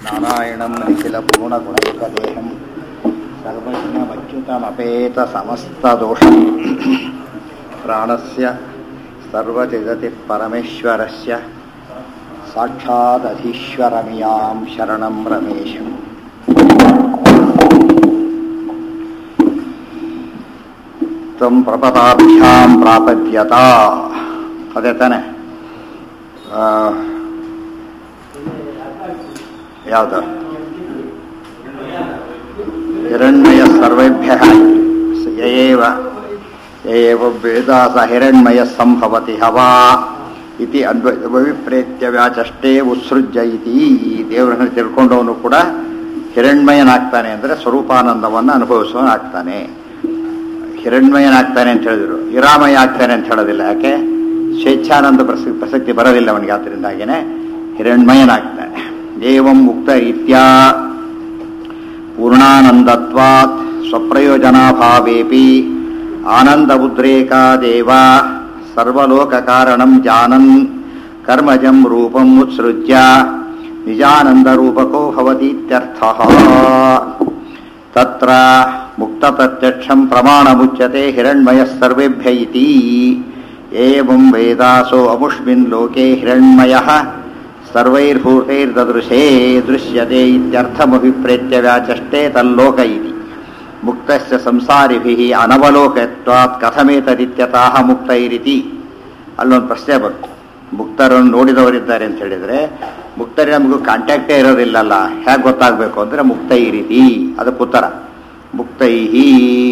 ನಾರಾಯಣಂ ನಿಖಿಲಪೂರ್ಣಗುಣೈಕದೇಹಂ ಸರ್ವಜ್ಞಮಚ್ಯುತಮಪೇತಸಮಸ್ತದೋಷಂ ಪ್ರಾಣಸ್ಯ ಸರ್ವಜಗತಿಃ ಪರಮೇಶ್ವರಸ್ಯ ಸಾಕ್ಷಾದಧೀಶ್ವರಮಿಯಾಂ ಶರಣಂ ರಮೇಶಂ. ತ್ವಂ ಪ್ರಪದಾಭ್ಯಾಂ ಪ್ರಾಪದ್ಯತ. ಅದೇ ತಾನೆ ಯಾವುದು ಹಿರಣ್ಮಯ ಸರ್ವೇಭ್ಯಃ ಯಯೇವ ವೇದಾಸ ಹಿರಣ್ಮಯ ಸಂಭವತಿ ಹವಾ ಇತಿ ಅನ್ವವಿಪ್ರೇತ್ಯ ವ್ಯಾಚಷ್ಟೇ ಉತ್ಸೃಜ್ಯ ಇತಿ. ದೇವರನ್ನು ತಿಳ್ಕೊಂಡವನು ಕೂಡ ಹಿರಣ್ಮಯನಾಗ್ತಾನೆ ಅಂದರೆ ಸ್ವರೂಪಾನಂದವನ್ನು ಅನುಭವಿಸುವನಾಗ್ತಾನೆ. ಹಿರಣ್ಮಯನಾಗ್ತಾನೆ ಅಂತ ಹೇಳಿದ್ರು, ಹಿರಾಮಯ ಆಗ್ತಾನೆ ಅಂತ ಹೇಳೋದಿಲ್ಲ. ಯಾಕೆ? ಸ್ವೇಚ್ಛಾನಂದ ಪ್ರಸಕ್ತಿ ಬರೋದಿಲ್ಲ ಅವನಿಗೆ. ಆದ್ದರಿಂದಾಗಿನೇ ಹಿರಣ್ಮಯನಾಗ್ತಾನೆ. ಏವಂ ಮುಕ್ತ ರೀತ್ಯ ಪೂರ್ಣಾನಂದತ್ವಾತ್ ಸ್ವಪ್ರಯೋಜನಾಭಾವೇಪಿ ಆನಂದ ಉದ್ರೇಕಾದೇವ ಸರ್ವಲೋಕ ಕಾರಣಂ ಜಾನನ್ ಕರ್ಮಜಂ ರೂಪಂ ಉತ್ಸೃಜ್ಯ ನಿಜಾನಂದ ರೂಪಕೋ ಭವತೀತ್ಯರ್ಥಃ. ತತ್ರ ಮುಕ್ತ ಪ್ರತ್ಯಕ್ಷಂ ಪ್ರಮಾಣಮುಚ್ಯತೆ ಹಿರಣ್ಮಯಃ ಸರ್ವೇಭ್ಯ ಇತಿ. ಏವಂ ವೇದಾಸೋ ಅಮುಷ್ಮಿನ್ ಲೋಕೆ ಹಿರಣ್ಮಯಃ ಸರ್ವೈರ್ಭೂತೈರ್ದದೃಶೇ ದೃಶ್ಯತೆ ಇತ್ಯರ್ಥಮಭಿಪ್ರೇತ್ಯ ವ್ಯಾಚಷ್ಟೇ ತಲ್ಲೋಕ ಇತಿ. ಮುಕ್ತಸ್ಯ ಸಂಸಾರಿಭಿಃ ಅನವಲೋಕತ್ವಾತ್ ಕಥಮೇತದಿತ್ಯತಃ ಮುಕ್ತೈರಿತಿ. ಅಲ್ಲೊಂದು ಪ್ರಶ್ನೆ ಬಂತು. ಮುಕ್ತರನ್ನು ನೋಡಿದವರಿದ್ದಾರೆ ಅಂತ ಹೇಳಿದರೆ ಮುಕ್ತರಿಗೆ ನಮಗೂ ಕಾಂಟ್ಯಾಕ್ಟೇ ಇರೋದಿಲ್ಲಲ್ಲ, ಹೇಗೆ ಗೊತ್ತಾಗಬೇಕು ಅಂದರೆ ಮುಕ್ತೈರಿತಿ ಅದಕ್ಕೆ ಉತ್ತರ. ಮುಕ್ತೈಹಿ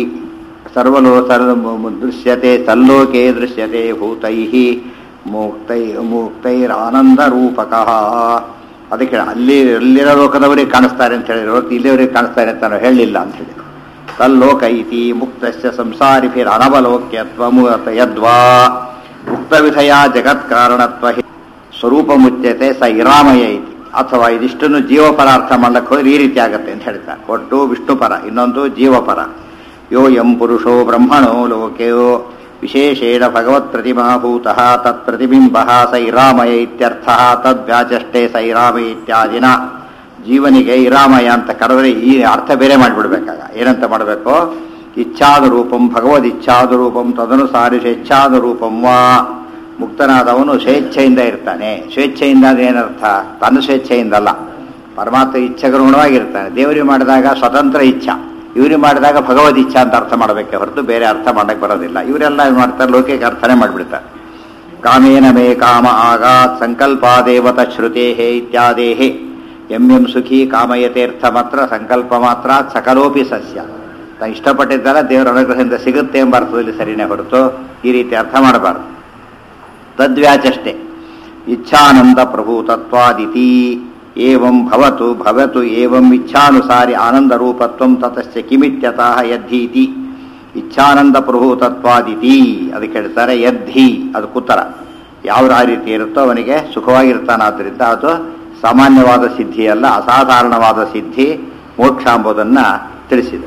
ದೃಶ್ಯತೆ ತಲ್ಲೋಕೆ ದೃಶ್ಯತೆ ಭೂತೈಹಿ ಮುಕ್ತೈರಾನಂದ ರೂಪಕಃ. ಅದಕ್ಕೆ ಅಲ್ಲಿರೋ ಲೋಕದವರಿಗೆ ಕಾಣಿಸ್ತಾರೆ ಅಂತ ಹೇಳಿದ್ರು, ಇಲ್ಲಿಯವರಿಗೆ ಕಾಣಿಸ್ತಾರೆ ಅಂತ ನಾವು ಹೇಳಲಿಲ್ಲ ಅಂತ ಹೇಳಿದ್ರು. ತಲ್ಲೋಕ ಇತಿ ಮುಕ್ತಸ್ಯ ಸಂಸಾರಿಭಿರ್ ಅನವಲೋಕ್ಯತ್ವ ಯದ್ವಾ ಮುಕ್ತವಿಧಯ ಜಗತ್ಕಾರಣತ್ವ ಸ್ವರೂಪ ಮುಚ್ಯತೆ ಸ ಇರಾಮಯ ಇತಿ. ಅಥವಾ ಇದಿಷ್ಟನ್ನು ಜೀವಪರಾರ್ಥ ಮಾಡ್ಲಿಕ್ಕೆ ಹೋದ್ರೆ ಈ ರೀತಿ ಆಗುತ್ತೆ ಅಂತ ಹೇಳ್ತಾರೆ. ಒಟ್ಟು ವಿಷ್ಣುಪರ, ಇನ್ನೊಂದು ಜೀವಪರ. ಯೋ ಯಂ ಪುರುಷೋ ಬ್ರಹ್ಮಣೋ ಲೋಕೆಯೋ ವಿಶೇಷೇಣ ಭಗವತ್ ಪ್ರತಿಮಾಭೂತಃ ತತ್ ಪ್ರತಿಬಿಂಬಃ ಸ ಇರಾಮಯ ಇತ್ಯರ್ಥಃ. ತದ್ವ್ಯಾಚಷ್ಟೇ ಸ ಇರಾಮಯ ಇತ್ಯಾದಿನ. ಜೀವನಿಗೆ ಇರಾಮಯ ಅಂತ ಕರೆದ್ರೆ ಈ ಅರ್ಥ ಬೇರೆ ಮಾಡಿಬಿಡ್ಬೇಕಾಗ. ಏನಂತ ಮಾಡಬೇಕು? ಇಚ್ಛಾದ ರೂಪಂ ಭಗವದ್ ಇಚ್ಛಾದ ರೂಪಂ ತದನುಸಾರಿ ಸ್ವೇಚ್ಛಾದ ರೂಪಂ ವಾ. ಮುಕ್ತನಾದವನು ಸ್ವೇಚ್ಛೆಯಿಂದ ಇರ್ತಾನೆ. ಸ್ವೇಚ್ಛೆಯಿಂದ ಏನರ್ಥ? ತನ್ನ ಸ್ವೇಚ್ಛೆಯಿಂದಲ್ಲ, ಪರಮಾತ್ಮ ಇಚ್ಛೆಗನುಗುಣವಾಗಿರ್ತಾನೆ. ದೇವರಿಗೆ ಮಾಡಿದಾಗ ಸ್ವತಂತ್ರ ಇಚ್ಛಾ, ಇವ್ರಿಗೆ ಮಾಡಿದಾಗ ಭಗವದ್ ಇಚ್ಛಾ ಅಂತ ಅರ್ಥ ಮಾಡಬೇಕೆ ಹೊರತು ಬೇರೆ ಅರ್ಥ ಮಾಡಕ್ಕೆ ಬರೋದಿಲ್ಲ. ಇವರೆಲ್ಲ ಏನು ಮಾಡ್ತಾರೆ? ಲೋಕಕ್ಕೆ ಅರ್ಥನೇ ಮಾಡಿಬಿಡ್ತಾರೆ. ಕಾಮೇನ ಮೇ ಕಾಮ ಆಗಾತ್ ಸಂಕಲ್ಪಾದೇವತ ಶ್ರುತೇಹೇ ಇತ್ಯಾದೇಹೇ ಎಂ ಎಂ ಸುಖಿ ಕಾಮಯತೇರ್ಥ ಮಾತ್ರ ಸಂಕಲ್ಪ ಮಾತ್ರ ಸಕಲೋಪಿ ಸಸ್ಯ. ತಾನು ಇಷ್ಟಪಟ್ಟಿದ್ದಲ್ಲ ದೇವರ ಅನುಗ್ರಹದಿಂದ ಸಿಗುತ್ತೆ ಎಂಬ ಅರ್ಥದಲ್ಲಿ ಸರಿನೇ ಹೊರತು ಈ ರೀತಿ ಅರ್ಥ ಮಾಡಬಾರ್ದು. ತದ್ವ್ಯಾಚಷ್ಟೇ ಇಚ್ಛಾನಂದ ಪ್ರಭೂತತ್ವಾದಿತಿ. ಏವಂ ಭವತು ಭವತು ಏವಂ ಇಚ್ಛಾನುಸಾರಿ ಆನಂದ ರೂಪತ್ವಂ ತತಶ್ಚ ಕಿಮಿತ್ಯತಃ ಯದ್ಧೀತಿ. ಇಚ್ಛಾನಂದ ಪ್ರಭೂತತ್ವಾದಿತಿ ಅದಕ್ಕೆ ಹೇಳ್ತಾರೆ ಯದ್ಧಿ. ಅದಕ್ಕೆ ಉತ್ತರ ಯಾವ ರೀತಿ ಇರುತ್ತೋ ಅವನಿಗೆ ಸುಖವಾಗಿರ್ತಾನಾದ್ರಿಂದ ಅದು ಸಾಮಾನ್ಯವಾದ ಸಿದ್ಧಿ ಅಲ್ಲ, ಅಸಾಧಾರಣವಾದ ಸಿದ್ಧಿ ಮೋಕ್ಷ ಎಂಬುದನ್ನು ತಿಳಿಸಿದೆ.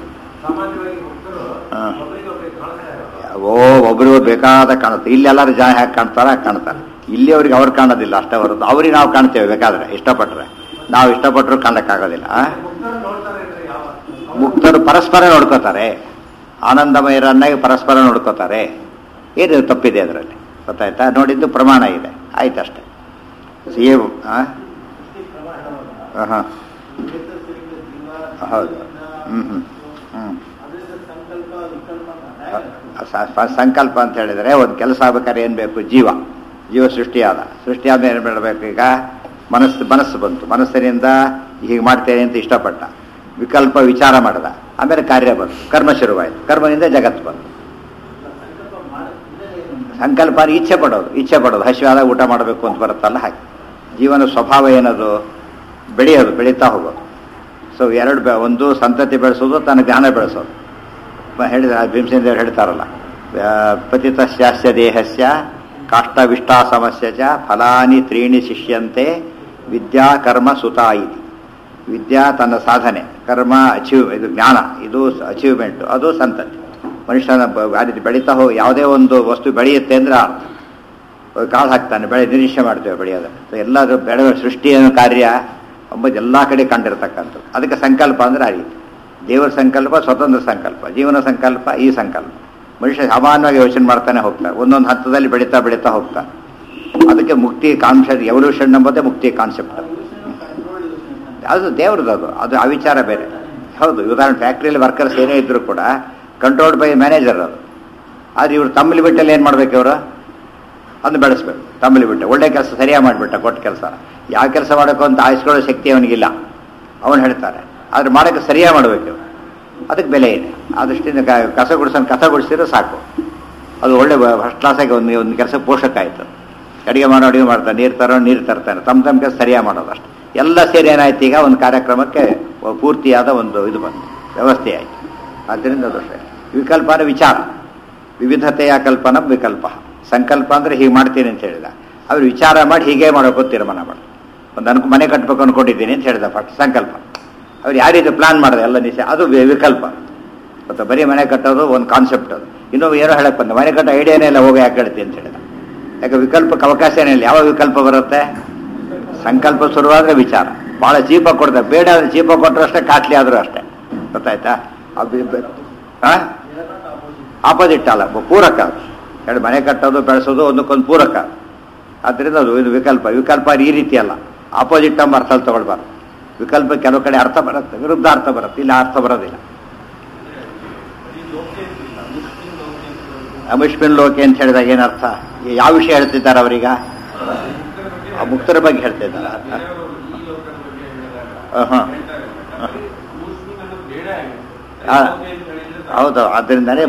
ಒಬ್ಬರಿಗೂ ಬೇಕಾದ ಕಾಣುತ್ತೆ. ಇಲ್ಲಿ ಎಲ್ಲರೂ ಜನ ಹೇಗೆ ಕಾಣ್ತಾರ ಕಾಣ್ತಾರೆ. ಇಲ್ಲಿ ಅವ್ರಿಗೆ ಅವ್ರು ಕಾಣೋದಿಲ್ಲ ಅಷ್ಟೇ ಹೊರತು ಅವ್ರಿಗೆ ನಾವು ಕಾಣ್ತೇವೆ ಬೇಕಾದ್ರೆ ಇಷ್ಟಪಟ್ಟರೆ. ನಾವು ಇಷ್ಟಪಟ್ಟರು ಕಾಣಕ್ಕಾಗೋದಿಲ್ಲ. ಮುಕ್ತರು ಪರಸ್ಪರ ನೋಡ್ಕೋತಾರೆ, ಆನಂದಮಯರನ್ನಾಗಿ ಪರಸ್ಪರ ನೋಡ್ಕೋತಾರೆ. ಏನು ತಪ್ಪಿದೆ ಅದರಲ್ಲಿ? ಗೊತ್ತಾಯ್ತಾ? ನೋಡಿದ್ದು ಪ್ರಮಾಣ ಇದೆ, ಆಯ್ತು ಅಷ್ಟೇ. ಹಾಂ ಹೌದು. ಸಂಕಲ್ಪ ಅಂತ ಹೇಳಿದರೆ ಒಂದು ಕೆಲಸ ಆಗ್ಬೇಕಾದ್ರೆ ಏನು ಬೇಕು? ಜೀವ ಸೃಷ್ಟಿಯಾದ ಏನು ಮಾಡಬೇಕು? ಈಗ ಮನಸ್ಸು ಬಂತು. ಮನಸ್ಸಿನಿಂದ ಹೀಗೆ ಮಾಡ್ತೇನೆ ಅಂತ ಇಷ್ಟಪಟ್ಟ, ವಿಕಲ್ಪ ವಿಚಾರ ಮಾಡಿದ, ಆಮೇಲೆ ಕಾರ್ಯ ಬಂತು, ಕರ್ಮ ಶುರುವಾಯಿತು. ಕರ್ಮದಿಂದ ಜಗತ್ತು ಬಂತು. ಸಂಕಲ್ಪ ಇಚ್ಛೆ ಪಡೋದು ಹಸಿವಾದಾಗ ಊಟ ಮಾಡಬೇಕು ಅಂತ ಬರುತ್ತಲ್ಲ, ಹಾಗೆ ಜೀವನ ಸ್ವಭಾವ ಏನದು? ಬೆಳೀತಾ ಹೋಗೋದು. ಸೊ ಒಂದು ಸಂತತಿ ಬೆಳೆಸೋದು, ತನ್ನ ಜ್ಞಾನ ಬೆಳೆಸೋದು. ಹೇಳಿದ ಭೀಮಸೇನದೇವರು ಹೇಳ್ತಾರಲ್ಲ, ಪತಿತಸ್ಯಾಸ್ಯ ದೇಹಸ್ಯ ಕಾಷ್ಟವಿಷ್ಟಾ ಸಮಸ್ಯೆ ಚ ಫಲಾನಿ ತ್ರೀಣಿ ಶಿಷ್ಯಂತೆ ವಿದ್ಯಾ ಕರ್ಮ ಸುತಾ ಇತಿ. ವಿದ್ಯಾ ತನ್ನ ಸಾಧನೆ, ಕರ್ಮ ಇದು ಜ್ಞಾನ, ಇದು ಅಚೀವ್ಮೆಂಟು, ಅದು ಸಂತತಿ. ಮನುಷ್ಯನ ಬೆಳೀತಾ ಹೋಗಿ ಯಾವುದೇ ಒಂದು ವಸ್ತು ಬೆಳೆಯುತ್ತೆ ಅಂದರೆ ಅರ್ಥ. ಕಾಳು ಹಾಕ್ತಾನೆ, ಬೆಳೆ ನಿರೀಕ್ಷೆ ಮಾಡ್ತೇವೆ ಬೆಳೆಯೋದು. ಎಲ್ಲಾದರೂ ಬೆಳೆ ಸೃಷ್ಟಿಯ ಕಾರ್ಯ ಅಂಬುದು ಎಲ್ಲ ಕಡೆ ಕಂಡಿರ್ತಕ್ಕಂಥದ್ದು. ಅದಕ್ಕೆ ಸಂಕಲ್ಪ ಅಂದರೆ ಆ ರೀತಿ ದೇವರ ಸಂಕಲ್ಪ, ಸ್ವತಂತ್ರ ಸಂಕಲ್ಪ, ಜೀವನ ಸಂಕಲ್ಪ, ಈ ಸಂಕಲ್ಪ. ಮನುಷ್ಯ ಸಾಮಾನ್ಯವಾಗಿ ಯೋಚನೆ ಮಾಡ್ತಾನೆ ಹೋಗ್ತಾರೆ, ಒಂದೊಂದು ಹಂತದಲ್ಲಿ ಬೆಳೀತಾ ಬೆಳೀತಾ ಹೋಗ್ತಾರೆ. ಅದಕ್ಕೆ ಮುಕ್ತಿ ಕಾನ್ಸೆಪ್ಟ್, ಎವಲ್ಯೂಷನ್ ಎಂಬುದೇ ಮುಕ್ತಿ ಕಾನ್ಸೆಪ್ಟ್. ಅದು ದೇವ್ರದ್ದು, ಅದು ಆ ವಿಚಾರ ಬೇರೆ. ಹೌದು, ಉದಾಹರಣೆ ಫ್ಯಾಕ್ಟ್ರಿಯಲ್ಲಿ ವರ್ಕರ್ಸ್ ಏನೇ ಇದ್ದರೂ ಕೂಡ ಕಂಟ್ರೋಲ್ಡ್ ಬೈ ಮ್ಯಾನೇಜರ್ ಅದು. ಆದರೆ ಇವರು ತಮ್ಮ ಲಿಮಿಟಲ್ಲಿ ಏನು ಮಾಡ್ಬೇಕು, ಇವರು ಅದನ್ನು ಬೆಳೆಸ್ಬೇಕು. ತಮ್ಮ ಲಿಮಿಟ್ ಒಳ್ಳೆ ಕೆಲಸ ಸರಿಯಾಗಿ ಮಾಡಿಬಿಟ್ಟ, ಕೊಟ್ಟ ಕೆಲಸ ಯಾವ ಕೆಲಸ ಮಾಡೋಕ್ಕೂ ಅಂತ ಆಯಿಸ್ಕೊಳ್ಳೋ ಶಕ್ತಿ ಅವನಿಗಿಲ್ಲ, ಅವನು ಹೇಳ್ತಾರೆ. ಆದರೆ ಮಾಡೋಕ್ಕೆ ಸರಿಯಾಗಿ ಮಾಡಬೇಕು, ಅದಕ್ಕೆ ಬೆಲೆ ಇದೆ. ಆ ದೃಷ್ಟಿಯಿಂದ ಕಸ ಗುಡಿಸಿದ್ರೆ ಸಾಕು, ಅದು ಒಳ್ಳೆ ಫಸ್ಟ್ ಕ್ಲಾಸಾಗಿ ಒಂದು ಕೆಲಸ ಪೋಷಕ ಆಯಿತು. ಅಡುಗೆ ಮಾಡ್ತಾನೆ, ನೀರು ತರ್ತಾನೆ, ತಮ್ಮ ಕೆಲಸ ಸರಿಯಾಗಿ ಮಾಡೋದು ಅಷ್ಟೆ. ಎಲ್ಲ ಸೇರಿ ಏನಾಯ್ತು, ಈಗ ಒಂದು ಕಾರ್ಯಕ್ರಮಕ್ಕೆ ಪೂರ್ತಿಯಾದ ಒಂದು ಇದು ಬಂತು, ವ್ಯವಸ್ಥೆ ಆಯಿತು. ಆದ್ದರಿಂದ ದೋಷ. ವಿಕಲ್ಪ ಅಂದರೆ ವಿಚಾರ, ವಿವಿಧತೆಯ ಕಲ್ಪನ ವಿಕಲ್ಪ. ಸಂಕಲ್ಪ ಅಂದರೆ ಹೀಗೆ ಮಾಡ್ತೀನಿ ಅಂತ ಹೇಳಿದ, ಅವ್ರು ವಿಚಾರ ಮಾಡಿ ಹೀಗೆ ಮಾಡೋಕ್ಕೂ ತೀರ್ಮಾನ ಮಾಡಿ. ಒಂದು ಮನೆ ಕಟ್ಟಬೇಕು ಅಂದ್ಕೊಂಡಿದ್ದೀನಿ ಅಂತ ಹೇಳಿದ, ಫಸ್ಟ್ ಸಂಕಲ್ಪ. ಅವ್ರು ಯಾವ ರೀತಿ ಪ್ಲಾನ್ ಮಾಡಿದೆ ಎಲ್ಲ ಅದು ವಿಕಲ್ಪ. ಮತ್ತು ಬರೀ ಮನೆ ಕಟ್ಟೋದು ಒಂದು ಕಾನ್ಸೆಪ್ಟ್, ಅದು ಇನ್ನೊಬ್ಬ ಏನೋ ಹೇಳಕ್ಕೆ ಬಂದ, ಮನೆ ಕಟ್ಟೋ ಐಡಿಯಾನೇ ಇಲ್ಲ, ಹೋಗಿ ಯಾಕೆ ಹೇಳ್ತೀನಿ ಅಂತ ಹೇಳಿದ. ಯಾಕೆ ವಿಕಲ್ಪಕ್ಕೆ ಅವಕಾಶನೇ ಇಲ್ಲ. ಯಾವ ವಿಕಲ್ಪ ಬರುತ್ತೆ? ಸಂಕಲ್ಪ ಶುರುವಾದರೆ ವಿಚಾರ ಭಾಳ ಚೀಪಾಗಿ ಕೊಡ್ತಾರೆ, ಬೇಡ ಅಂದರೆ ಚೀಪಾಗಿ ಕೊಟ್ಟರು ಅಷ್ಟೇ, ಕಾಸ್ಟ್ಲಿ ಆದರೂ ಅಷ್ಟೇ. ಗೊತ್ತಾಯ್ತಾ? ಆಪೋಸಿಟ್ ಅಲ್ಲ, ಪೂರಕ. ಎರಡು ಮನೆ ಕಟ್ಟೋದು ಬೆಳೆಸೋದು ಒಂದಕ್ಕೊಂದು ಪೂರಕ. ಆದ್ದರಿಂದ ಅದು ಇದು ವಿಕಲ್ಪ ಈ ರೀತಿ ಅಲ್ಲ, ಆಪೋಸಿಟ್ ಎಂಬ ಅರ್ಥದಲ್ಲಿ ತಗೊಳ್ಬಾರ್ದು. ವಿಕಲ್ಪ ಕೆಲವು ಕಡೆ ಅರ್ಥ ಬರುತ್ತೆ, ವಿರುದ್ಧ ಅರ್ಥ ಬರುತ್ತೆ, ಇಲ್ಲ ಅರ್ಥ ಬರೋದಿಲ್ಲ. ಅಮಿಷ್ಮಿನ್ ಲೋಕೆ ಅಂತ ಹೇಳಿದಾಗ ಏನರ್ಥ? ಯಾವ ವಿಷಯ ಹೇಳ್ತಿದ್ದಾರೆ ಅವರೀಗ? ಮುಕ್ತರ ಬಗ್ಗೆ ಹೇಳ್ತಿದ್ದಾರೆ. ಹೌದು, ಅದರಿಂದನೇ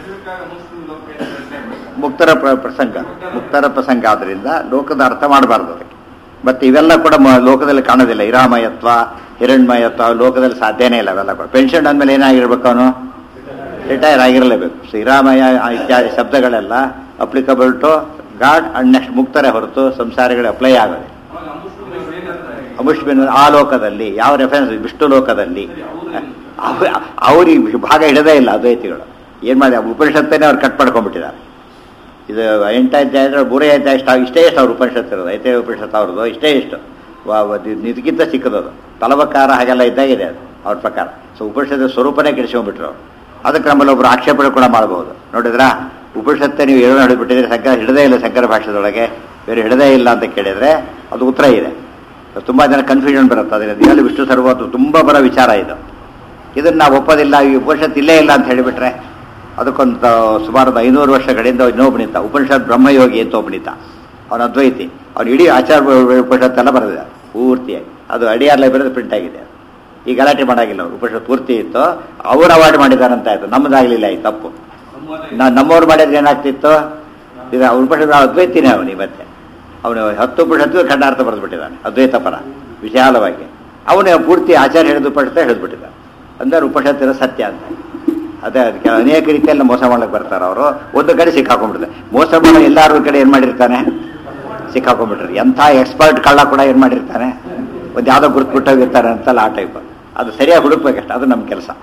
ಮುಕ್ತರ ಪ್ರಸಂಗ ಆದ್ರಿಂದ ಲೋಕದ ಅರ್ಥ ಮಾಡಬಾರ್ದು ಅದಕ್ಕೆ. ಮತ್ತೆ ಇವೆಲ್ಲ ಕೂಡ ಲೋಕದಲ್ಲಿ ಕಾಣೋದಿಲ್ಲ. ಇರಾಮಯತ್ವ, ಹಿರಣ್ಮಯತ್ವ ಲೋಕದಲ್ಲಿ ಸಾಧ್ಯನೇ ಇಲ್ಲ. ಅವೆಲ್ಲ ಕೂಡ ಪೆನ್ಷನ್ ಅಂದಮೇಲೆ ಏನಾಗಿರ್ಬೇಕು, ಅವನು ರಿಟೈರ್ ಆಗಿರಲೇಬೇಕು. ಸೊ ಇರಾಮಯ ಇತ್ಯಾದಿ ಶಬ್ದಗಳೆಲ್ಲ applicable to god and next ಮುಕ್ತರೇ ಹೊರತು ಸಂಸಾರಿಗಳು ಅಪ್ಲೈ ಆಗೋದು. ಅಮುಷ್ಮಿನ್ ಆ ಲೋಕದಲ್ಲಿ ಯಾವ ರೆಫರೆನ್ಸ್? ವಿಷ್ಣು ಲೋಕದಲ್ಲಿ ಅವ್ರಿಗೆ ಭಾಗ ಇಡದೇ ಇಲ್ಲ ಅದ್ವೈತಿಗಳು. ಏನು ಮಾಡಿ ಉಪನಿಷತ್ತನ್ನೇ ಅವ್ರು ಕಟ್ ಮಾಡ್ಕೊಂಡ್ಬಿಟ್ಟಿದ್ದಾರೆ. ಇದು 8 ಅಧ್ಯಾಯ ಅಂದರೆ 3 ಅಧ್ಯಾಯ ಇಷ್ಟೇ ಎಷ್ಟು ಅವ್ರ ಉಪನಿಷತ್ತು ಇರೋದು, ಐತೆ ಉಪನಿಷತ್ತು ಅವ್ರದ್ದು ಇಷ್ಟೇ ಇಷ್ಟು, ಇದಕ್ಕಿಂತ ಚಿಕ್ಕದದು. ತಲವಕಾರ ಹಾಗೆಲ್ಲ ಇದ್ದಾಗಿದೆ ಅದು ಅವ್ರ ಪ್ರಕಾರ. ಸೊ ಉಪನಿಷತ್ತು ಸ್ವರೂಪನೇ ಕೆಡಿಸ್ಕೊಂಡ್ಬಿಟ್ರು ಅವರು. ಅದಕ್ಕೆ ನಮ್ಮಲ್ಲಿ ಒಬ್ಬರು ಆಕ್ಷೇಪಣೆ ಕೂಡ ಮಾಡ್ಬೋದು. ನೋಡಿದ್ರಾ, ಉಪನಿಷತ್ತೆ ನೀವು ಏನೋ ಹಿಡಿದ್ಬಿಟ್ಟಿದ್ರೆ, ಶಂಕರ ಹಿಡದೇ ಇಲ್ಲ, ಶಂಕರ ಭಾಷೆದೊಳಗೆ ಬೇರೆ ಹಿಡದೇ ಇಲ್ಲ ಅಂತ ಕೇಳಿದರೆ ಅದು ಉತ್ತರ ಇದೆ. ತುಂಬ ಜನ ಕನ್ಫ್ಯೂಷನ್ ಬರುತ್ತೆ. ಅದರಿಂದ ಇದರಲ್ಲಿ ವಿಷ್ಣು ಸರ್ವತ್ತು ತುಂಬ ಬರೋ ವಿಚಾರ ಇದು. ಇದನ್ನು ನಾವು ಒಪ್ಪೋದಿಲ್ಲ, ಈ ಉಪನಿಷತ್ತು ಇಲ್ಲೇ ಇಲ್ಲ ಅಂತ ಹೇಳಿಬಿಟ್ರೆ ಅದಕ್ಕೊಂದು ಸುಮಾರು 500 ವರ್ಷಗಳಿಂದ ಇನ್ನೊಬ್ಬನಿದ್ದ ಉಪನಿಷತ್ ಬ್ರಹ್ಮಯೋಗಿ ಅಂತ ಒಬ್ಬನಿದ್ದ. ಅವನ ಅದ್ವೈತಿ. ಅವನು ಇಡೀ ಆಚಾರ ಉಪನಿಷತ್ತೆಲ್ಲ ಬರೆದಿದ್ದಾರೆ ಪೂರ್ತಿಯಾಗಿ. ಅದು ಅಡಿಯಾರ್ ಲೈಬ್ರರಿ ಪ್ರಿಂಟ್ ಆಗಿದೆ. ಈ ಗಲಾಟೆ ಮಾಡಾಗಿಲ್ಲ, ಅವರು ಉಪನಿಷತ್ ಪೂರ್ತಿ ಇತ್ತು, ಅವ್ರು ಅವಾರ್ಡ್ ಮಾಡಿದಾರಂತ ಆಯಿತು, ನಮ್ಮದಾಗಲಿಲ್ಲ ಈ ತಪ್ಪು. ನಮ್ಮವ್ರು ಮಾಡಿದ್ರೆ ಏನಾಗ್ತಿತ್ತು? ಈಗ ಉಪನಿಷತ್ ಅದ್ವೈತಿನೇ ಅವನು. ಮತ್ತೆ ಅವನು 10 ಉಪನಿಷತ್ತು ಖಂಡಾರ್ಥ ಬರೆದ್ಬಿಟ್ಟಿದ್ದಾನೆ, ಅದ್ವೈತ ಪರ ವಿಶಾಲವಾಗಿ. ಅವನು ಪೂರ್ತಿ ಆಚಾರ್ಯ ಹೇಳಿದ ಉಪನಿಷತ್ ಹೇಳಿದ್ಬಿಟ್ಟಿದ್ದಾನೆ. ಅಂದರೆ ಉಪನಿಷತ್ತಿನ ಸತ್ಯ ಅಂತ. ಅದೇ ಅದಕ್ಕೆ ಅನೇಕ ರೀತಿಯಲ್ಲಿ ಮೋಸ ಮಾಡಕ್ಕೆ ಬರ್ತಾರೆ ಅವರು. ಒಂದು ಕಡೆ ಸಿಕ್ಕಾಕೊಂಡ್ಬಿಡ್ತಾರೆ. ಮೋಸ ಮಾಡೋ ಎಲ್ಲಾರ ಕಡೆ ಏನು ಮಾಡಿರ್ತಾನೆ, ಸಿಕ್ಕಾಕೊಂಡ್ಬಿಟ್ರೆ. ಎಂಥ ಎಕ್ಸ್ಪರ್ಟ್ ಕಳ್ಳ ಕೂಡ ಏನು ಮಾಡಿರ್ತಾನೆ, ಒಂದು ಯಾವುದೋ ಗುರುತ್ಬಿಟ್ಟೋಗಿರ್ತಾರೆ ಅಂತಲ್ಲ, ಆ ಟೈಪ್. ಅದು ಸರಿಯಾಗಿ ಹುಡುಕ್ಬೇಕಷ್ಟೆ, ಅದು ನಮ್ಮ ಕೆಲಸ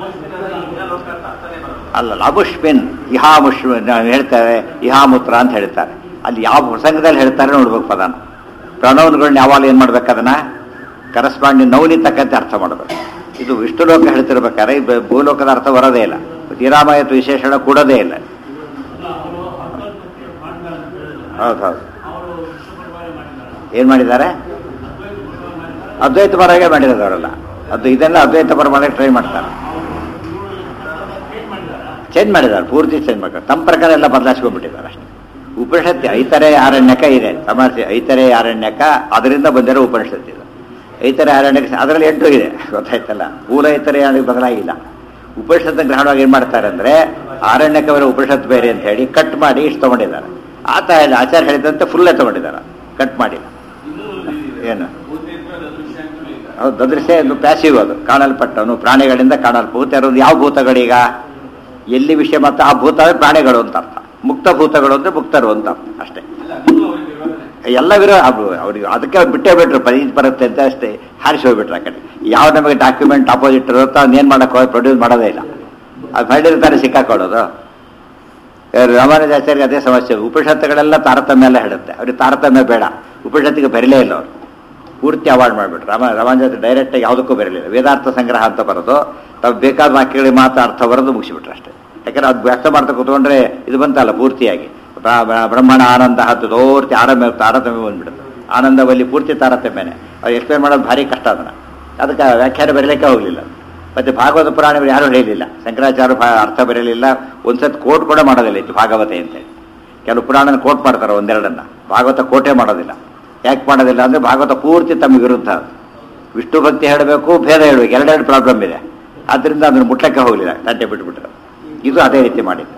ಅಲ್ಲಲ್ಲ. ಅಮುಷ್ಮಿನ್ ಇಹಾಮುಷ್ಮಿನ್ ಹೇಳ್ತಾರೆ, ಇಹಾಮೂತ್ರ ಅಂತ ಹೇಳ್ತಾರೆ. ಅಲ್ಲಿ ಯಾವ ಪ್ರಸಂಗದಲ್ಲಿ ಹೇಳ್ತಾರೆ ನೋಡ್ಬೇಕು ಪದಾನ. ಪ್ರಣವನ್ಗಳನ್ನ ಯಾವಾಗ ಏನು ಮಾಡ್ಬೇಕು, ಅದನ್ನು ಕರಸ್ಪಾಂಡಿ ನೌನಿ ತಕ್ಕಂತೆ ಅರ್ಥ ಮಾಡಬೇಕು. ಇದು ವಿಷ್ಣು ಲೋಕ ಹೇಳ್ತಿರ್ಬೇಕಾದ್ರೆ ಭೂಲೋಕದ ಅರ್ಥ ಬರೋದೇ ಇಲ್ಲ. ಇರಾಮಯತ್ವ ವಿಶೇಷಣ ಕೂಡೋದೇ ಇಲ್ಲ. ಹೌದೌದು. ಏನು ಮಾಡಿದ್ದಾರೆ? ಅದ್ವೈತ ಪರಗೆ ಮಾಡಿರೋದು ಅವರೆಲ್ಲ. ಅದು ಇದೆಲ್ಲ ಅದ್ವೈತ ಪರ ಮಾಡಕ್ಕೆ ಟ್ರೈ ಮಾಡ್ತಾರೆ. ಚೇಂಜ್ ಮಾಡಿದ್ದಾರೆ, ಪೂರ್ತಿ ಚೇಂಜ್ ಮಾಡ್ತಾರೆ. ತಮ್ಮ ಪ್ರಕಾರ ಎಲ್ಲ ಬದಲಾಯಿಸ್ಕೊಂಡ್ಬಿಟ್ಟಿದ್ದಾರೆ ಅಷ್ಟೇ. ಉಪನಿಷತ್ತು ಐತರೆ ಆರಣ್ಯಕ ಇದೆ, ಸಮಾಜ ಐತರೆ ಆರಣ್ಯಕ, ಅದರಿಂದ ಬಂದಿರೋ ಉಪನಿಷತ್ತು ಇದು. ಐತರೆ ಆರಣ್ಯಕ ಅದರಲ್ಲಿ 8 ಇದೆ, ಗೊತ್ತಾಯ್ತಲ್ಲ. ಮೂಲ ಐತರೆ ಬದಲಾಗಿಲ್ಲ. ಉಪನಿಷತ್ತು ಗ್ರಹಣವಾಗಿ ಏನು ಮಾಡ್ತಾರೆ ಅಂದರೆ, ಆರಣ್ಯಕವರ ಉಪನಿಷತ್ತು ಬೇರೆ ಅಂತ ಹೇಳಿ ಕಟ್ ಮಾಡಿ ಇಷ್ಟು ತೊಗೊಂಡಿದ್ದಾರೆ. ಆತ ಆಚಾರ್ಯ ಹೇಳಿದಂತೆ ಫುಲ್ಲೇ ತೊಗೊಂಡಿದ್ದಾರೆ, ಕಟ್ ಮಾಡಿ. ಏನು ಹೌದು, ದದೃಶ್ಯ ಪ್ಯಾಸಿವ್, ಅದು ಕಾಣಲ್ಪಟ್ಟವನು, ಪ್ರಾಣಿಗಳಿಂದ ಕಾಣಲ್ಪೂತ ಇರೋದು. ಯಾವ ಭೂತಗಳೀಗ ಎಲ್ಲಿ ವಿಷಯ ಮತ್ತು ಆ ಭೂತ ಅಂದರೆ ಪ್ರಾಣಿಗಳು ಅಂತ ಅರ್ಥ. ಮುಕ್ತ ಭೂತಗಳು ಅಂದರೆ ಮುಕ್ತರು ಅಂತ ಅರ್ಥ ಅಷ್ಟೇ. ಎಲ್ಲ ಅವ್ರಿಗೆ ಅದಕ್ಕೆ ಬಿಟ್ಟೇ ಬಿಟ್ರು, ಬರುತ್ತೆ ಅಂತ ಅಷ್ಟೇ ಹಾರಿಸಿ ಹೋಗ್ಬಿಟ್ರು ಆ ಕಡೆ. ಯಾವ ನಮಗೆ ಡಾಕ್ಯುಮೆಂಟ್ ಅಪೋಸಿಟ್ ಇರುತ್ತೋ ಅದನ್ನೇನು ಮಾಡೋಕ್ಕೆ ಪ್ರೊಡ್ಯೂಸ್ ಮಾಡೋದೇ ಇಲ್ಲ. ಅದು ಮಾಡಿರ್ತಾರೆ ಸಿಕ್ಕಾಕೊಳ್ಳೋದು. ರಾಮಾನುಜಾಚಾರ್ಯ ಅದೇ ಸಮಸ್ಯೆ. ಉಪನಿಷತ್ತುಗಳೆಲ್ಲ ತಾರತಮ್ಯ ಎಲ್ಲ ಹೇಳುತ್ತೆ, ಅವ್ರಿಗೆ ತಾರತಮ್ಯ ಬೇಡ. ಉಪನಿಷತ್ತಿಗೆ ಬರೀಲೇ ಇಲ್ಲ ಅವರು. ಪೂರ್ತಿ ಅವಾಯ್ಡ್ ಮಾಡಿಬಿಟ್ರು. ರಾಮಾನುಜಾಚಾರ್ಯ ಡೈರೆಕ್ಟಾಗಿ ಯಾವುದಕ್ಕೂ ಬರಲಿಲ್ಲ. ವೇದಾರ್ಥ ಸಂಗ್ರಹ ಅಂತ ಬರೋದು, ತಾವು ಬೇಕಾದ ವಾಕ್ಯಗಳಿಗೆ ಮಾತ್ರ ಅರ್ಥ ಬರೋದು ಮುಗಿಸಿಬಿಟ್ರು ಅಷ್ಟೇ. ಯಾಕಂದ್ರೆ ಅದು ವ್ಯಕ್ತ ಮಾಡ್ತಾ ಕೂತ್ಕೊಂಡ್ರೆ ಇದು ಬಂತಲ್ಲ ಪೂರ್ತಿಯಾಗಿ ಬ್ರಹ್ಮಣ ಆನಂದ ಹತ್ತು ತೋರ್ತಿ ತಾರತಮ್ಯ ಬಂದ್ಬಿಡುತ್ತೆ. ಆನಂದವಲ್ಲಿ ಪೂರ್ತಿ ತಾರತಮ್ಯನೇ. ಅವ್ರು ಎಕ್ಸ್ಪ್ಲೇನ್ ಮಾಡೋದು ಭಾರಿ ಕಷ್ಟ ಅದನ್ನು. ಅದಕ್ಕೆ ವ್ಯಾಖ್ಯಾನ ಬರೀಲಿಕ್ಕೆ ಹೋಗಲಿಲ್ಲ. ಮತ್ತು ಭಾಗವತ ಪುರಾಣಗಳು ಯಾರೂ ಹೇಳಿಲ್ಲ. ಶಂಕರಾಚಾರ್ಯ ಅರ್ಥ ಬರೀಲಿಲ್ಲ. ಒಂದ್ಸತಿ ಕೋಟ್ ಕೂಡ ಮಾಡೋದಿಲ್ಲ ಇತ್ತು ಭಾಗವತ ಅಂತೇಳಿ. ಕೆಲವು ಪುರಾಣನ ಕೋಟ್ ಮಾಡ್ತಾರೆ ಒಂದೆರಡನ್ನು, ಭಾಗವತ ಕೋಟೆ ಮಾಡೋದಿಲ್ಲ. ಯಾಕೆ ಮಾಡೋದಿಲ್ಲ ಅಂದರೆ ಭಾಗವತ ಪೂರ್ತಿ ತಮ್ಮ ವಿರುದ್ಧ. ವಿಷ್ಣು ಭಕ್ತಿ ಹೇಳಬೇಕು, ಭೇದ ಹೇಳಬೇಕು, ಎರಡೆರಡು ಪ್ರಾಬ್ಲಮ್ ಇದೆ. ಆದ್ದರಿಂದ ಅದನ್ನು ಮುಟ್ಲಕ್ಕೆ ಹೋಗಲಿಲ್ಲ, ತಂಟೆ ಬಿಟ್ಬಿಟ್ರು. ಇದು ಅದೇ ರೀತಿ ಮಾಡಿದ್ದು.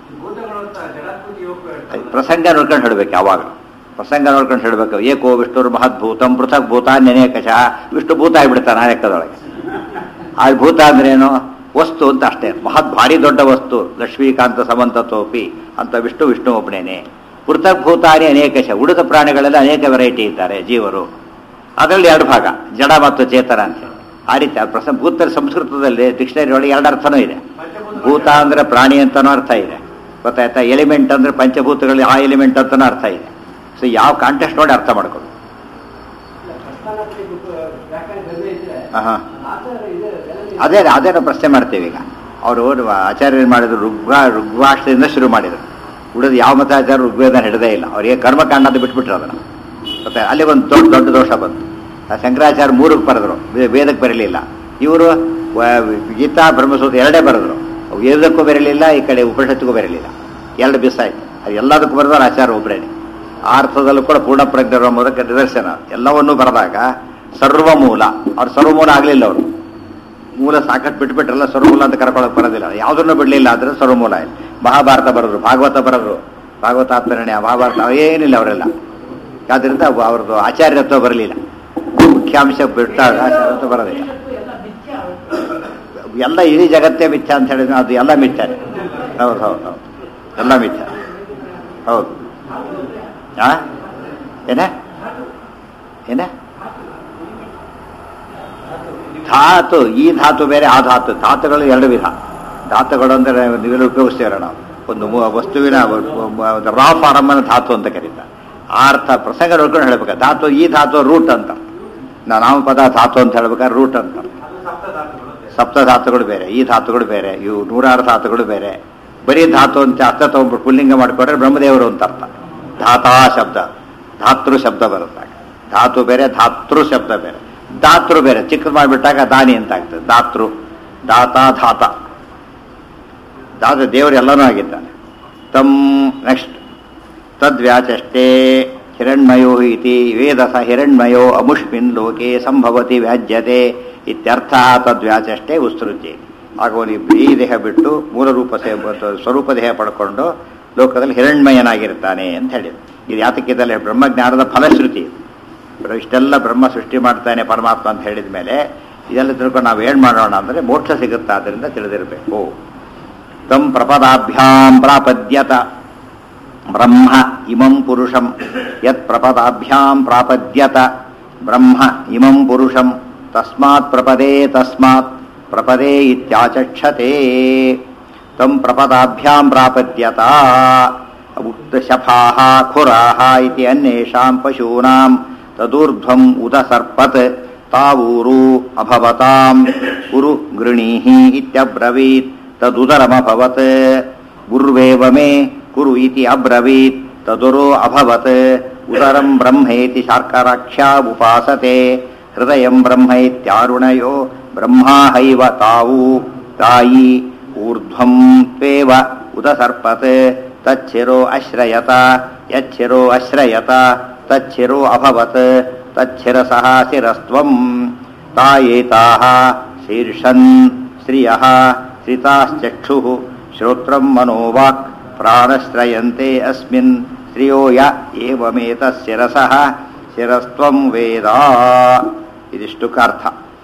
ಪ್ರಸಂಗ ನೋಡ್ಕೊಂಡು ಹೇಳಬೇಕು. ಯಾವಾಗ ಪ್ರಸಂಗ ನೋಡ್ಕೊಂಡು ಹೇಳಬೇಕು. ಏಕೋ ವಿಷ್ಣುರು ಮಹದ್ಭೂತಂ ಪೃಥಕ್ ಭೂತ ನೆನೇಕಶ. ವಿಷ್ಣು ಭೂತ ಆಗಿಬಿಡ್ತಾನೆ ಆ ಲೆಕ್ಕದೊಳಗೆ. ಆ ಭೂತ ಅಂದ್ರೇನು? ವಸ್ತು ಅಂತ ಅಷ್ಟೇ. ಮಹತ್ ಭಾರಿ ದೊಡ್ಡ ವಸ್ತು. ಲಕ್ಷ್ಮೀಕಾಂತ ಸಮಂತತೋಪಿ ಅಂತ ವಿಷ್ಣು ಒಬ್ಬನೇನೆ. ಪೃಥಕ್ ಭೂತಾನಿ ಅನೇಕಶ. ಉಳಿದ ಪ್ರಾಣಿಗಳೆಲ್ಲ ಅನೇಕ ವೆರೈಟಿ ಇದ್ದಾರೆ ಜೀವರು. ಅದರಲ್ಲಿ ಎರಡು ಭಾಗ, ಜಡ ಮತ್ತು ಚೇತನ ಅಂತ. ಆ ರೀತಿ ಭೂತ ಸಂಸ್ಕೃತದಲ್ಲಿ ಡಿಕ್ಷನರಿ ಒಳಗೆ ಎರಡು ಅರ್ಥನೂ ಇದೆ. ಭೂತ ಅಂದ್ರೆ ಪ್ರಾಣಿ ಅಂತನೂ ಅರ್ಥ ಇದೆ, ಗೊತ್ತಾಯ್ತಾ? ಎಲಿಮೆಂಟ್ ಅಂದ್ರೆ ಪಂಚಭೂತಗಳಲ್ಲಿ ಆ ಎಲಿಮೆಂಟ್ ಅಂತನೂ ಅರ್ಥ ಇದೆ. ಸೊ ಯಾವ ಕಾಂಟೆಕ್ಸ್ಟ್ ನೋಡಿ ಅರ್ಥ ಮಾಡ್ಕೊಂಡು. ಅದೇ ನಾವು ಪ್ರಶ್ನೆ ಮಾಡ್ತೇವೆ ಈಗ. ಅವರು ಆಚಾರ್ಯರು ಮಾಡಿದ್ರು ಋಗ್ವಾಷ್ಟದಿಂದ ಶುರು ಮಾಡಿದರು. ಉಳಿದು ಯಾವ ಮತಾಚಾರ ಋಗ್ವೇದ ಹಿಡದೇ ಇಲ್ಲ. ಅವರಿಗೆ ಕರ್ಮಕಾಂಡ ಅಂತ ಬಿಟ್ಬಿಟ್ರು ಅದನ್ನು. ಮತ್ತೆ ಅಲ್ಲಿ ಒಂದು ದೊಡ್ಡ ದೋಷ ಬಂತು. ಶಂಕರಾಚಾರ್ಯ 3ಕ್ಕೆ ಬರೆದ್ರು, ವೇದಕ್ಕೆ ಬರಲಿಲ್ಲ. ಇವರು ಗೀತಾ ಬ್ರಹ್ಮಸೂತ್ರ ಎರಡೇ ಬರೆದ್ರು. ವೇದಕ್ಕೂ ಬರಲಿಲ್ಲ, ಈ ಕಡೆ ಉಪನಿಷತ್ತಿಗೂ ಬರಲಿಲ್ಲ. ಎರಡು ಬಿಸ್ ಆಯ್ತು. ಅದು ಎಲ್ಲದಕ್ಕೂ ಬರೆದವರು ಆಚಾರ್ಯ ಒಬ್ಬರೇನೆ. ಆ ಅರ್ಥದಲ್ಲೂ ಕೂಡ ಪೂರ್ಣ ಪ್ರಜ್ಞರ ಮೂಲಕ ನಿದರ್ಶನ. ಎಲ್ಲವನ್ನೂ ಬರೆದಾಗ ಸರ್ವಮೂಲ. ಅವ್ರು ಸರ್ವಮೂಲ ಆಗಲಿಲ್ಲ. ಅವರು ಮೂಲ ಸಾಕಷ್ಟು ಬಿಟ್ಬಿಟ್ರಲ್ಲ, ಸರ್ವಮೂಲ ಅಂತ ಕರ್ಕೊಳ್ಳೋಕೆ ಬರೋದಿಲ್ಲ. ಯಾವುದನ್ನು ಬಿಡಲಿಲ್ಲ ಆದರೆ ಸರ್ವಮೂಲ ಆಯ್ತು. ಮಹಾಭಾರತ ಬರೆದ್ರು, ಭಾಗವತ ಬರೆದ್ರು, ಭಾಗವತಾತ್ಮರಣೆ, ಮಹಾಭಾರತ ಏನಿಲ್ಲ ಅವರೆಲ್ಲ. ಆದ್ದರಿಂದ ಅವ್ರದ್ದು ಆಚಾರ್ಯತ್ವ ಬರಲಿಲ್ಲ. ಮುಖ್ಯಾಂಶ ಬಿಟ್ಟಾಗ ಆಚಾರ್ಯತ್ವ ಬರೋದಿಲ್ಲ. ಎಲ್ಲ ಇಡೀ ಜಗತ್ತೇ ಮಿಥ್ಯ ಅಂತ ಹೇಳಿದ್ರೆ ಅದು ಎಲ್ಲ ಮಿಥ್ಯಾನೆ. ಹೌದು ಹೌದು ಹೌದು, ಎಲ್ಲ ಮಿಥ್ಯ. ಹೌದು. ಏನ ಏನ ಧಾತು, ಈ ಧಾತು ಬೇರೆ, ಆ ಧಾತು. ಧಾತುಗಳು ಎರಡು ವಿಧ. ಧಾತುಗಳು ಅಂದರೆ ನೀವೆಲ್ಲ ಉಪಯೋಗಿಸ್ತೇವೆ ನಾವು. ಒಂದು ವಸ್ತುವಿನ ರಾ ಫಾರಮ್ ಅನ್ನು ಧಾತು ಅಂತ ಕರೀತಾರೆ. ಆ ಅರ್ಥ ಪ್ರಸಂಗ ನೋಡ್ಕೊಂಡು ಹೇಳ್ಬೇಕು. ಧಾತು, ಈ ಧಾತು ರೂಟ್ ಅಂತ. ನಾಮಪದ ಧಾತು ಅಂತ ಹೇಳ್ಬೇಕಾದ್ರೆ ರೂಟ್ ಅಂತ. ಸಪ್ತ ಧಾತುಗಳು ಬೇರೆ, ಈ ಧಾತುಗಳು ಬೇರೆ, ಇವು 106 ಧಾತುಗಳು ಬೇರೆ. ಬರೀ ಧಾತು ಅಂತ ಅರ್ಥ ತಗೊಂಡ್ಬಿಟ್ಟು ಪುಲ್ಲಿಂಗ ಮಾಡಿಕೊಂಡ್ರೆ ಬ್ರಹ್ಮದೇವರು ಅಂತ ಅರ್ಥ. ಧಾತಾ ಶಬ್ದ, ಧಾತೃ ಶಬ್ದ ಬರುತ್ತೆ. ಧಾತು ಬೇರೆ, ಧಾತೃ ಶಬ್ದ ಬೇರೆ. ಧಾತೃ ಬೇರೆ, ಚಿಕ್ಕದು ಮಾಡಿಬಿಟ್ಟಾಗ ದಾನಿ ಅಂತ ಆಗ್ತದೆ. ಧಾತೃ, ಧಾತ, ಧಾತ. ಧಾತ ದೇವರು ಎಲ್ಲನೂ ಆಗಿದ್ದಾನೆ. ತಮ್ ನೆಕ್ಸ್ಟ್ ತದ್ವ್ಯಾಚಷ್ಟೇ ಹಿರಣ್ಮಯೋ ಇತಿ ವೇದಸ ಹಿರಣ್ಮಯೋ ಅಮುಷ್ಮಿನ್ ಲೋಕೆ ಸಂಭವತಿ ವ್ಯಾಜ್ಯತೆ ಇತ್ಯರ್ಥ. ತದ್ವ್ಯಾಚಷ್ಟೇ ಉತ್ಸೃತ್ಯ. ಆಗ ಈ ದೇಹ ಬಿಟ್ಟು ಮೂಲ ರೂಪ ಸ್ವರೂಪ ದೇಹ ಪಡ್ಕೊಂಡು ಲೋಕದಲ್ಲಿ ಹಿರಣ್ಮಯನಾಗಿರ್ತಾನೆ ಅಂತ ಹೇಳಿದ್ರು. ಇದು ಯಾತಕ್ಕಿದ್ದಲ್ಲ, ಬ್ರಹ್ಮಜ್ಞಾನದ ಫಲಶ್ರುತಿ. ಇಷ್ಟೆಲ್ಲ ಬ್ರಹ್ಮ ಸೃಷ್ಟಿ ಮಾಡ್ತಾನೆ ಪರಮಾತ್ಮ ಅಂತ ಹೇಳಿದ ಮೇಲೆ ಇದೆಲ್ಲ ತಿಳ್ಕೊಂಡು ನಾವು ಏನು ಮಾಡೋಣ ಅಂದರೆ ಮೋಕ್ಷ ಸಿಗುತ್ತಾ, ಅದರಿಂದ ತಿಳಿದಿರಬೇಕು. ತಂ ಪ್ರಪದಾಭ್ಯಾಂ ಪ್ರಾಪದ್ಯತ ಬ್ರಹ್ಮ ಇಮಂ ಪುರುಷಂ. ಯತ್ ಪ್ರಪದಾಭ್ಯಾಂ ಪ್ರಾಪದ್ಯತ ಬ್ರಹ್ಮ ಇಮಂ ಪುರುಷಂ ತಸ್ಮಾತ್ ಪ್ರಪದೇ ತಸ್ಮಾತ್ ಪ್ರಪದೇ ಇತ್ಯಾಚಕ್ಷತೆ. ತಂ ಪ್ರಪದಾಭ್ಯಾಂ ಪ್ರಾಪದ್ಯತ ಉಕ್ತಶಫಾಃ ಖುರಾಃ ಇತಿ ಅನ್ಯೇಷಾಂ ಪಶೂನಾಂ ತದೂರ್ಧ್ವಂ ಉದಸರ್ಪತ್ ತಾವೂರು ಅಭವತಾಂ ಕುರು ಗೃಣೀಹಿ ಇತ್ಯಬ್ರವೀತ್ ತದುದರಮಭವತ್. ಗುರ್ವೇವ ಮೇ ಕುರು ಇತಿ ಅಬ್ರವೀತ್ ತದುರೋ ಅಭವತ್. ಉದರಂ ಬ್ರಹ್ಮೇತಿ ಶಾರ್ಕರಾಖ್ಯಾ ಉಪಾಸತೆ. ಹೃದಯಂ ಬ್ರಹ್ಮ ಇತ್ಯಾರುಣಯೋ ಬ್ರಹ್ಮಾಹೈವ ತಾವು ತಾಯಿ. ಊರ್ಧ್ವಂ ತ್ವೇವ ಉದಸರ್ಪತ್ ತಚ್ಚಿರೋ ಅಶ್ರಯತ. ಯಚ್ಚಿರೋ ಅಶ್ರಯತ ತಚ್ಚಿರೋ ಅಭವತ್. ತಚ್ಚಿರಸಃ ಶಿರಸ್ತ್ವಂ. ತಾಯೇತಾಃ ಶೀರ್ಷನ್ ಶ್ರಿಯಃ ಶ್ರಿತಾಶ್ಚಕ್ಷುಃ ಶ್ರೋತ್ರಂ ಮನೋವಾಕ್ ಪ್ರಾಣಶ್ರಯಂತೆ ಅಸ್ಮಿನ್ ಶ್ರಿಯೋ ಯ ಏವಮೇತಸ್ಸಿರಸಃ ಶಿರಸ್ತ್ವಂ ವೇದ. ಇದಿಷ್ಟುಕ ಅರ್ಥ.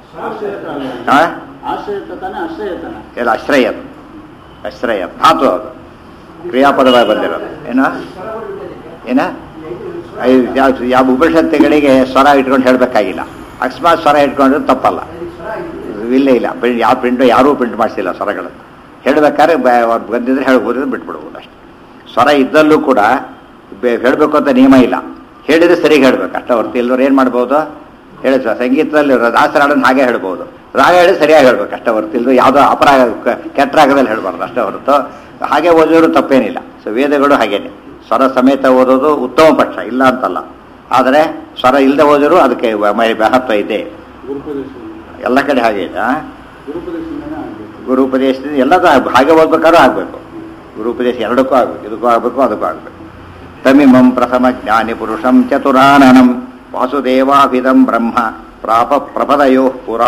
ಎಲ್ಲ ಅಶ್ರಯತ್, ಅಶ್ರಯತ್ ಧಾತು, ಅದು ಕ್ರಿಯಾಪದವಾಗಿ ಬಂದಿರೋದು. ಏನ ಯಾವ ಉಪನಿಷತ್ತುಗಳಿಗೆ ಸ್ವರ ಇಟ್ಕೊಂಡು ಹೇಳಬೇಕಾಗಿಲ್ಲ. ಅಕಸ್ಮಾತ್ ಸ್ವರ ಇಟ್ಕೊಂಡ್ರೆ ತಪ್ಪಲ್ಲ. ಇಲ್ಲೇ ಇಲ್ಲ, ಯಾವ ಪ್ರಿಂಟು ಯಾರೂ ಪ್ರಿಂಟ್ ಮಾಡಿಸಿಲ್ಲ ಸ್ವರಗಳನ್ನು. ಹೇಳಬೇಕಾದ್ರೆ ಅವ್ರು ಬಂದಿದ್ರೆ ಹೇಳ್ಬೋದು, ಬಿಟ್ಬಿಡ್ಬೋದು ಅಷ್ಟೇ. ಸ್ವರ ಇದ್ದಲ್ಲೂ ಕೂಡ ಹೇಳಬೇಕು ಅಂತ ನಿಯಮ ಇಲ್ಲ. ಹೇಳಿದ್ರೆ ಸರಿಗೆ ಹೇಳ್ಬೇಕು ಅಷ್ಟೇ ಹೊರತು. ಎಲ್ಲರೂ ಏನು ಮಾಡ್ಬೋದು, ಹೇಳಿಸ ಸಂಗೀತದಲ್ಲಿ ದಾಸರ ಹಾಡನ್ನು ಹಾಗೆ ಹೇಳ್ಬೋದು, ರಾಗ ಹೇಳಿ ಸರಿಯಾಗಿ ಹೇಳ್ಬೇಕು ಅಷ್ಟೇ ಹೊರತು, ಇಲ್ಲದು ಯಾವುದೋ ಅಪರಾಗ ಕೆಟ್ಟ ರಾಗದಲ್ಲಿ ಹೇಳ್ಬಾರ್ದು ಅಷ್ಟೇ ಹೊರತು. ಹಾಗೆ ಓದಿದ್ರು ತಪ್ಪೇನಿಲ್ಲ. ಸೊ ವೇದಗಳು ಹಾಗೇನೆ ಸ್ವರ ಸಮೇತ ಓದೋದು ಉತ್ತಮ ಪಕ್ಷ, ಇಲ್ಲ ಅಂತಲ್ಲ. ಆದರೆ ಸ್ವರ ಇಲ್ಲದೆ ಓದಿದ್ರು ಅದಕ್ಕೆ ಮಹತ್ವ ಇದೆ. ಎಲ್ಲ ಕಡೆ ಹಾಗೆ ಇದೆ. ಗುರುಪದೇಶದಿಂದ ಎಲ್ಲದೂ ಹಾಗೆ ಓದ್ಬೇಕಾದ್ರೂ ಆಗಬೇಕು. ಗುರುಪದೇಶ ಎರಡಕ್ಕೂ ಆಗಬೇಕು, ಇದಕ್ಕೂ ಆಗಬೇಕು ಅದಕ್ಕೂ ಆಗಬೇಕು. ತಮಿಮಂ ಪ್ರಥಮ ಜ್ಞಾನಿ ಪುರುಷಂ ಚತುರಾನನಂ ವಾಸುದೇವಾಭಿದಂ ಬ್ರಹ್ಮ ಪ್ರಾಪ ಪ್ರಪದಯೋ ಪುರಾ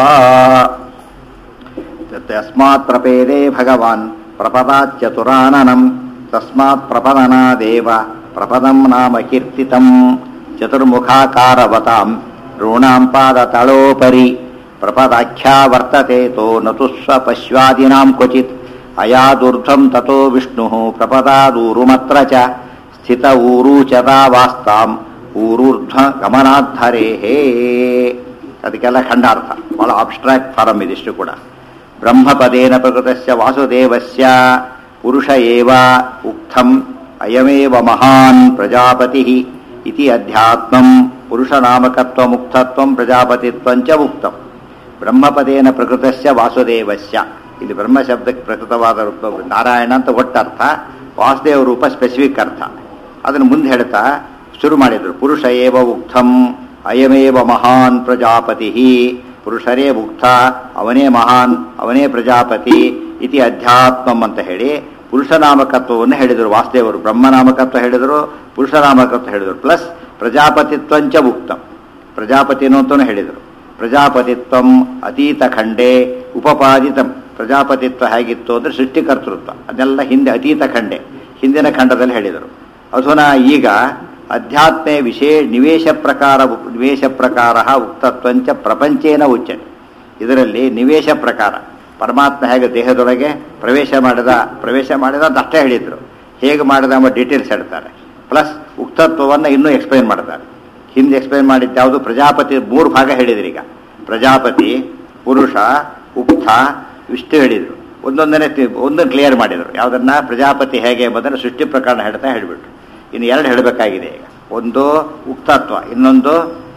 ತಸ್ಮಾತ್ ಪ್ರಪೇದೇ ಭಗವಾನ್ ಪ್ರಪದಾಚತುರಾನನಂ ತಸ್ಮಾತ್ ಪ್ರಪದನಾದೇವ ಪ್ರಪದಂ ನಾಮ ಕೀರ್ತಿತಂ ಚತುರ್ಮುಖಾಕಾರವತಾಂ ಋಣಾಂ ಪಾದ ತಳೋಪರಿ ಪ್ರಪದಾಖ್ಯಾ ವರ್ತತೆ ತೋ ನತು ಸ್ವಪಶ್ವಾದಿನಾಂ ಕ್ವಚಿತ್ ಅಯಾದುರ್ಧ್ವಂ ತಥೋ ವಿಷ್ಣು ಪ್ರಪದಾದೂರುಮತ್ರ ಚ ಸ್ಥಿತ ಊರೂಚತಾವಾಸ್ತಾಂ ಊರೂರ್ಧ್ವ ಗಮನಾಧರೇಹೇ. ಅದಕ್ಕೆಲ್ಲ ಖಂಡಾರ್ಥ, ಬಹಳ ಅಬ್ಸ್ಟ್ರಾಕ್ಟ್ ಫಾರಮ್ ಇದಿಷ್ಟು ಕೂಡ. ಬ್ರಹ್ಮಪದೇನ ಪ್ರಕೃತಸ್ಯ ವಾಸುದೇವಸ್ಯ ಪುರುಷ ಏವ ಉಕ್ತಂ ಅಯಮೇವ ಮಹಾನ್ ಪ್ರಜಾಪತಿಃ ಇತಿ ಅಧ್ಯಾತ್ಮಂ ಪುರುಷನಾಮಕತ್ವಮುಕ್ತತ್ವಂ ಪ್ರಜಾಪತಿತ್ವಂಚ ಉಕ್ತಂ. ಬ್ರಹ್ಮಪದೇನ ಪ್ರಕೃತಸ್ಯ ವಾಸುದೇವಸ್ಯ, ಇಲ್ಲಿ ಬ್ರಹ್ಮ ಶಬ್ದಕ್ಕೆ ಪ್ರಕೃತವಾದ ರೂಪ ನಾರಾಯಣ ಅಂತ ಒಟ್ಟರ್ಥ, ವಾಸುದೇವ ರೂಪ ಸ್ಪೆಸಿಫಿಕ್ ಅರ್ಥ. ಅದನ್ನು ಮುಂದೆ ಹೇಳ್ತಾ ಶುರು ಮಾಡಿದರು. ಪುರುಷ ಏವ ಉಕ್ತಂ ಅಯಮೇವ ಮಹಾನ್ ಪ್ರಜಾಪತಿ, ಪುರುಷರೇ ಉಕ್ತ, ಅವನೇ ಮಹಾನ್, ಅವನೇ ಪ್ರಜಾಪತಿ ಇತಿ ಅಧ್ಯಾತ್ಮಂ ಅಂತ ಹೇಳಿ ಪುರುಷನಾಮಕತ್ವವನ್ನು ಹೇಳಿದರು. ವಾಸುದೇವರು ಬ್ರಹ್ಮನಾಮಕತ್ವ ಹೇಳಿದರು, ಪುರುಷನಾಮಕತ್ವ ಹೇಳಿದರು, ಪ್ಲಸ್ ಪ್ರಜಾಪತಿತ್ವಂಚ ಉಕ್ತಂ, ಪ್ರಜಾಪತಿನೂ ಅಂತಲೂ ಹೇಳಿದರು. ಪ್ರಜಾಪತಿತ್ವಂ ಅತೀತ ಖಂಡೇ ಉಪಪಾದಿತಂ, ಪ್ರಜಾಪತಿತ್ವ ಹೇಗಿತ್ತು ಅಂದರೆ ಸೃಷ್ಟಿಕರ್ತೃತ್ವ, ಅದೆಲ್ಲ ಹಿಂದೆ ಅತೀತ ಖಂಡೆ ಹಿಂದಿನ ಖಂಡದಲ್ಲಿ ಹೇಳಿದರು. ಅಧುನಾ ಈಗ ಅಧ್ಯಾತ್ಮೆ ನಿವೇಶ ಪ್ರಕಾರ ಉಕ್ತತ್ವಂಚ ಪ್ರಪಂಚೇನ ಉಚ್ಯತೆ. ಇದರಲ್ಲಿ ನಿವೇಶ ಪ್ರಕಾರ ಪರಮಾತ್ಮ ಹೇಗೆ ದೇಹದೊಳಗೆ ಪ್ರವೇಶ ಮಾಡಿದ ಅಂತ ಅಷ್ಟೇ ಹೇಳಿದರು. ಹೇಗೆ ಮಾಡಿದ ಎಂಬ ಡೀಟೇಲ್ಸ್ ಹೇಳ್ತಾರೆ. ಪ್ಲಸ್ ಉಕ್ತತ್ವವನ್ನು ಇನ್ನೂ ಎಕ್ಸ್ಪ್ಲೈನ್ ಮಾಡ್ತಾರೆ. ಹಿಂದೆ ಎಕ್ಸ್ಪ್ಲೈನ್ ಮಾಡಿದ್ದು ಯಾವುದು? ಪ್ರಜಾಪತಿ 3 ಭಾಗ ಹೇಳಿದ್ರು. ಈಗ ಪ್ರಜಾಪತಿ, ಪುರುಷ, ಉಕ್ತ ಇಷ್ಟು ಹೇಳಿದರು. ಒಂದೊಂದನ್ನು ಕ್ಲಿಯರ್ ಮಾಡಿದರು. ಯಾವುದನ್ನ ಪ್ರಜಾಪತಿ ಹೇಗೆ ಎಂಬುದನ್ನು ಸೃಷ್ಟಿ ಪ್ರಕರಣ ಹೇಳ್ತಾ ಹೇಳಿಬಿಟ್ರು. ಇನ್ನು 2 ಹೇಳಬೇಕಾಗಿದೆ ಈಗ. ಒಂದು ಉಕ್ತತ್ವ, ಇನ್ನೊಂದು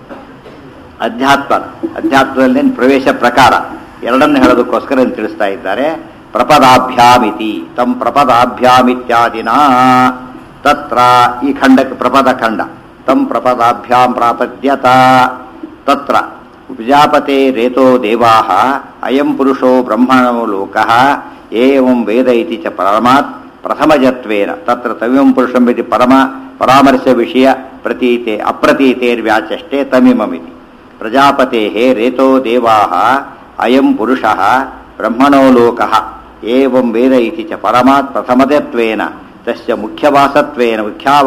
ಅಧ್ಯಾತ್ಮದಲ್ಲಿ ಪ್ರವೇಶ ಪ್ರಕಾರ. ಎರಡನ್ನು ಹೇಳೋದಕ್ಕೋಸ್ಕರ ತಿಳಿಸ್ತಾ ಇದ್ದಾರೆ. ಪ್ರಪದಾಭ್ಯಾಮಿತಿ ತಂ ಪ್ರಪದಾಭ್ಯಾಮಿತ್ಯಾದಿನ ತತ್ರ, ಈ ಖಂಡಕ್ಕೆ ಪ್ರಪದ ಖಂಡ. ತಂ ಪ್ರಪದಾಭ್ಯಾಂ ಪ್ರಾಪದ್ಯತ ತತ್ರ ಪ್ರಜಾಪತೆ ರೇತೋ ದೇವಾಃ ಅಯಂ ಪುರುಷೋ ಬ್ರಹ್ಮಣೋ ಲೋಕಃ ಏವಂ ವೇದ ಇತಿ ಚ ಪರಮಾತ್ ಪ್ರಥಮಜತ್ವೇನ ತತ್ರ ತಮಿಮಂ ಪುರುಷಂ ಇತಿ ಪರಾಮರ್ಶ ವಿಷಯ ಪ್ರತೀತೆ ಅಪ್ರತೀತೇರ್ವ್ಯಾಚಷ್ಟೇ ತಮಿಮಮಿತಿ. ಪ್ರಜಾಪತೇಃ ರೇತೋ ದೇವಾಃ ಅಯಂ ಪುರುಷಃ ಬ್ರಹ್ಮಣೋ ಲೋಕಃ ಏವಂ ವೇದ ಇತಿ ಚ ಪರಮಾತ್ ಪ್ರಥಮಜತ್ವೇನ ತಸ್ಯ ಮುಖ್ಯವಾಸತ್ವೇನ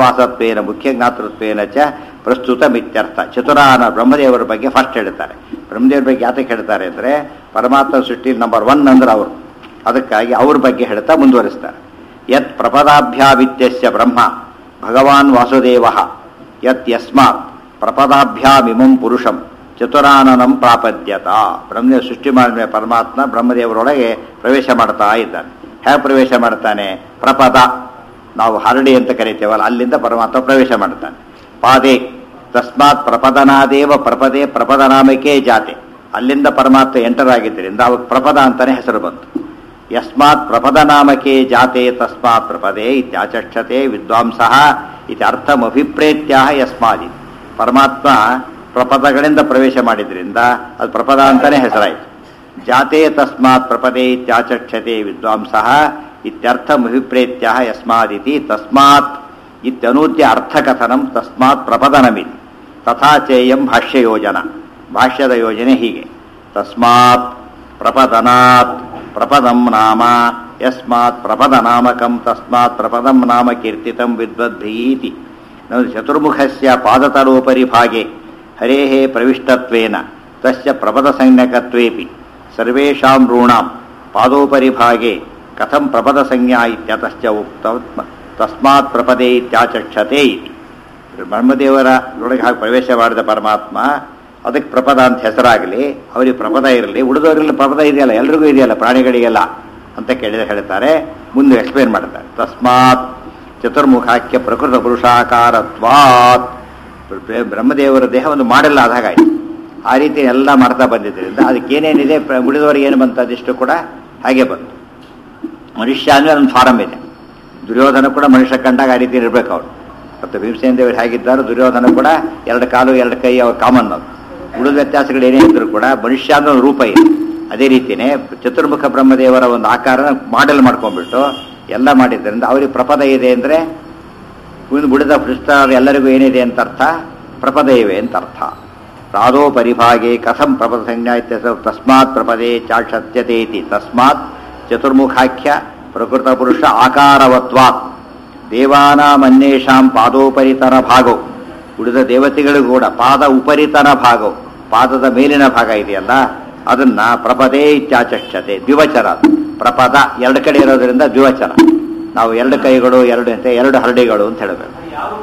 ಮುಖ್ಯಜ್ಞಾತೃತ್ವೇನ ಚ ಪ್ರಸ್ತುತಮಿತ್ಯರ್ಥ. ಚತುರಾನ ಬ್ರಹ್ಮದೇವರ ಬಗ್ಗೆ ಫಸ್ಟ್ ಹೇಳ್ತಾರೆ. ಬ್ರಹ್ಮದೇವರ ಬಗ್ಗೆ ಯಾತಕ್ಕೆ ಹೇಳ್ತಾರೆ ಅಂದರೆ ಪರಮಾತ್ಮ ಸೃಷ್ಟಿ ನಂಬರ್ 1 ಅಂದ್ರೆ ಅವರು, ಅದಕ್ಕಾಗಿ ಅವ್ರ ಬಗ್ಗೆ ಹೇಳ್ತಾ ಮುಂದುವರಿಸ್ತಾರೆ. ಯತ್ ಪ್ರಪದಾಭ್ಯಾವಿತ್ಯಸ್ಯ ಬ್ರಹ್ಮ ಭಗವಾನ್ ವಾಸುದೇವ ಯತ್ ಯಸ್ಮಾತ್ ಪ್ರಪದಾಭ್ಯಾಮಿಮಂ ಪುರುಷಂ ಚತುರಾನನಂ ಪ್ರಾಪದ್ಯತ. ಬ್ರಹ್ಮದೇವ ಸೃಷ್ಟಿ ಮಾಡಿದ ಪರಮಾತ್ಮ ಬ್ರಹ್ಮದೇವರೊಳಗೆ ಪ್ರವೇಶ ಮಾಡ್ತಾ ಇದ್ದಾನೆ. ಹೇಗೆ ಪ್ರವೇಶ ಮಾಡ್ತಾನೆ? ಪ್ರಪದ, ನಾವು ಹರಡಿ ಅಂತ ಕರಿತೇವಲ್ಲ, ಅಲ್ಲಿಂದ ಪರಮಾತ್ಮ ಪ್ರವೇಶ ಮಾಡ್ತಾನೆ. ಪಾದೇ ತಸ್ಮಾತ್ ಪ್ರಪದನಾದೇವ ಪ್ರಪದೇ ಪ್ರಪದನಾಮಕೇ ಜಾತೆ, ಅಲ್ಲಿಂದ ಪರಮಾತ್ಮ ಎಂಟರ್ ಆಗಿದ್ದರಿಂದ ಅವಾಗ ಪ್ರಪದ ಅಂತಾನೆ ಹೆಸರು ಬಂತು. ಯಸ್ಮಾತ್ ಪ್ರಪದನಾಮಕೇ ಜಾತೆ ತಸ್ಮಾತ್ ಪ್ರಪದೇ ಇತ್ಯಾಚಕ್ಷತೆ ವಿದ್ವಾಂಸಃ ಇತಿ ಅರ್ಥಮಭಿಪ್ರೇತ್ಯ ಯಸ್ಮಾದಿ. ಪರಮಾತ್ಮ ಪ್ರಪದಗಳಿಂದ ಪ್ರವೇಶ ಮಾಡಿದ್ರಿಂದ ಅದು ಪ್ರಪದ ಅಂತಾನೆ ಹೆಸರಾಯಿತು. ಜಾತೆ ತಸ್ಮಾತ್ ಪ್ರಪದೇ ಇತ್ಯಾಚಕ್ಷತೆ ವಿದ್ವಾಂಸಃ ಇತ್ಯರ್ಥಮಭಿಪ್ರೇತ್ಯ ಯಸ್ಮಾದಿತಿ ತಸ್ಮಾತ್ ಇತ್ಯನೂದ್ಯ ಅರ್ಥಕಥನಂ ತಸ್ಮಾತ್ ಪ್ರಪದನಮಿತಿ. ತಥಾ ಚೇಯಂ ಭಾಷ್ಯ ಯೋಜನ, ಭಾಷ್ಯದ ಯೋಜನೆ ಹೀಗೆ. ತಸ್ಮಾತ್ ಪ್ರಪದನಾತ್ ಪ್ರಪದಂ ನಾಮ ಯಸ್ಮಾತ್ ಪ್ರಪದನಾಮಕಂ ತಸ್ಮಾತ್ ಪ್ರಪದಂ ನಾಮ ಕೀರ್ತಿತಂ ವಿದ್ವದ್ಭೀತಿ. ಚತುರ್ಮುಖಸ್ಯ ಪಾದತಲೋಪರಿ ಭಾಗೆ ಹರೇಃ ಪ್ರವಿಷ್ಟತ್ವೇನ ತಸ್ಯ ಪ್ರಪದಸಂಜ್ಞಕತ್ವೇಪಿ ಸರ್ವೇಷಾಂ ಋಣಾಂ ಪಾದೋಪರಿ ಭಾಗೆ ಕಥಂ ಪ್ರಪದಸಂಜ್ಞಾ ಇತ್ಯತಶ್ಚ ಉಕ್ತ ತಸ್ಮಾತ್ ಪ್ರಪದೇ ಇತ್ಯಾಚಕ್ಷತೆ ಇತಿ. ಬ್ರಹ್ಮದೇವರ ಒಳಗೆ ಹಾಗೆ ಪ್ರವೇಶ ಮಾಡಿದ ಪರಮಾತ್ಮ ಅದಕ್ಕೆ ಪ್ರಪದ ಅಂತ ಹೆಸರಾಗಲಿ, ಅವರಿಗೆ ಪ್ರಪದ ಇರಲಿ, ಉಳಿದವರಲ್ಲಿ ಪ್ರಪದ ಇದೆಯಲ್ಲ, ಎಲ್ರಿಗೂ ಇದೆಯಲ್ಲ, ಪ್ರಾಣಿಗಳಿಗೆಲ್ಲ ಅಂತ ಹೇಳ್ತಾರೆ. ಮುಂದೆ ಎಕ್ಸ್ಪ್ಲೇನ್ ಮಾಡ್ತಾರೆ. ತಸ್ಮಾತ್ ಚತುರ್ಮುಖಾಖ್ಯ ಪ್ರಕೃತ ಪುರುಷಾಕಾರತ್ವಾತ್. ಬ್ರಹ್ಮದೇವರ ದೇಹ ಒಂದು ಮಾಡಲ್ಲ ಆದಾಗಾಯ್ತು. ಆ ರೀತಿ ಎಲ್ಲ ಮಾಡ್ತಾ ಬಂದಿದ್ದರಿಂದ ಅದಕ್ಕೇನೇನಿದೆ ಉಳಿದವರಿಗೆ ಏನು ಬಂತು ಅದಿಷ್ಟು ಕೂಡ ಹಾಗೆ ಬಂತು. ಮನುಷ್ಯ ಅಂದರೆ ಒಂದು ಫಾರಮ್ ಇದೆ. ದುರ್ಯೋಧನ ಕೂಡ ಮನುಷ್ಯ ಕಂಡಾಗ ಆ ರೀತಿ ಇರಬೇಕು ಅವನು. ಮತ್ತು ಭೀಮಸೇನ ದೇವರು ಹೇಗಿದ್ದಾರೋ ದುರ್ಯೋಧನ ಕೂಡ 2 ಕಾಲು 2 ಕೈ ಅವ್ರ ಕಾಮನ್ ಅದು. ಉಳಿದ ವ್ಯತ್ಯಾಸಗಳು ಏನೇ ಇದ್ದರೂ ಕೂಡ ಮನುಷ್ಯ ಅನ್ನೋ ಒಂದು ರೂಪ ಇದೆ. ಅದೇ ರೀತಿಯೇ ಚತುರ್ಮುಖ ಬ್ರಹ್ಮದೇವರ ಒಂದು ಆಕಾರನ ಮಾಡೆಲ್ ಮಾಡ್ಕೊಂಡ್ಬಿಟ್ಟು ಎಲ್ಲ ಮಾಡಿದ್ದರಿಂದ ಅವರಿಗೆ ಪ್ರಪದ ಇದೆ ಅಂದರೆ ಉಳಿದ ಪೃಷ್ಠ ಎಲ್ಲರಿಗೂ ಏನಿದೆ ಅಂತ ಅರ್ಥ, ಪ್ರಪದ ಇವೆ ಅಂತ ಅರ್ಥ. ರಾಧೋ ಪರಿಭಾಗೆ ಕಥಂ ಪ್ರಪದ ಸಂಜ್ಞಾ ತಸ್ಮಾತ್ ಪ್ರಪದೇ ಚಾಕ್ಷತ್ಯತೆ ಇತಿ. ತಸ್ಮಾತ್ ಚತುರ್ಮುಖಾಖ್ಯ ಪ್ರಕೃತ ಪುರುಷ ಆಕಾರವತ್ವಾತ್ ದೇವಾನಾಮನ್ಯೇಷಾಂ ಪಾದೋಪರಿತನ ಭಾಗೋ. ಉಳಿದ ದೇವತೆಗಳಿಗೂ ಕೂಡ ಪಾದ ಉಪರಿತನ ಭಾಗೋ, ಪಾದದ ಮೇಲಿನ ಭಾಗ ಇದೆಯಲ್ಲ ಅದನ್ನ ಪ್ರಪದೇ ಇತ್ಯಾಚಕ್ಷತೆ. ದ್ವಿವಚನ ಪ್ರಪದ 2 ಕಡೆ ಇರೋದ್ರಿಂದ ದ್ವಿವಚನ. ನಾವು 2 ಕೈಗಳು 2 ಹರಡಿಗಳು ಅಂತ ಹೇಳಬೇಕು.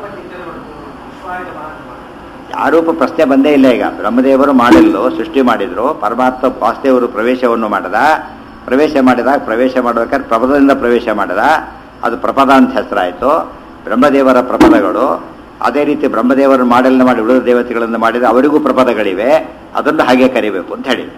ಯಾರೂಪ ಪ್ರಶ್ನೆ ಬಂದೇ ಇಲ್ಲ. ಈಗ ಬ್ರಹ್ಮದೇವರು ಮಾಡಲು ಸೃಷ್ಟಿ ಮಾಡಿದ್ರು, ಪರಮಾತ್ಮ ವಾಸುದೇವರು ಪ್ರವೇಶವನ್ನು ಪ್ರವೇಶ ಮಾಡಬೇಕಾದ್ರೆ ಪ್ರಪದದಿಂದ ಪ್ರವೇಶ ಮಾಡಿದ. ಅದು ಪ್ರಪದ ಅಂತ ಹೆಸರಾಯಿತು. ಬ್ರಹ್ಮದೇವರ ಪ್ರಪದಗಳು ಅದೇ ರೀತಿ ಬ್ರಹ್ಮದೇವರು ಮಾಡೆಲ್ನ ಮಾಡಿ ಉಳಿದ ದೇವತೆಗಳನ್ನು ಮಾಡಿದ ಅವರಿಗೂ ಪ್ರಪದಗಳಿವೆ. ಅದನ್ನು ಹಾಗೆ ಕರಿಬೇಕು ಅಂತ ಹೇಳಿ.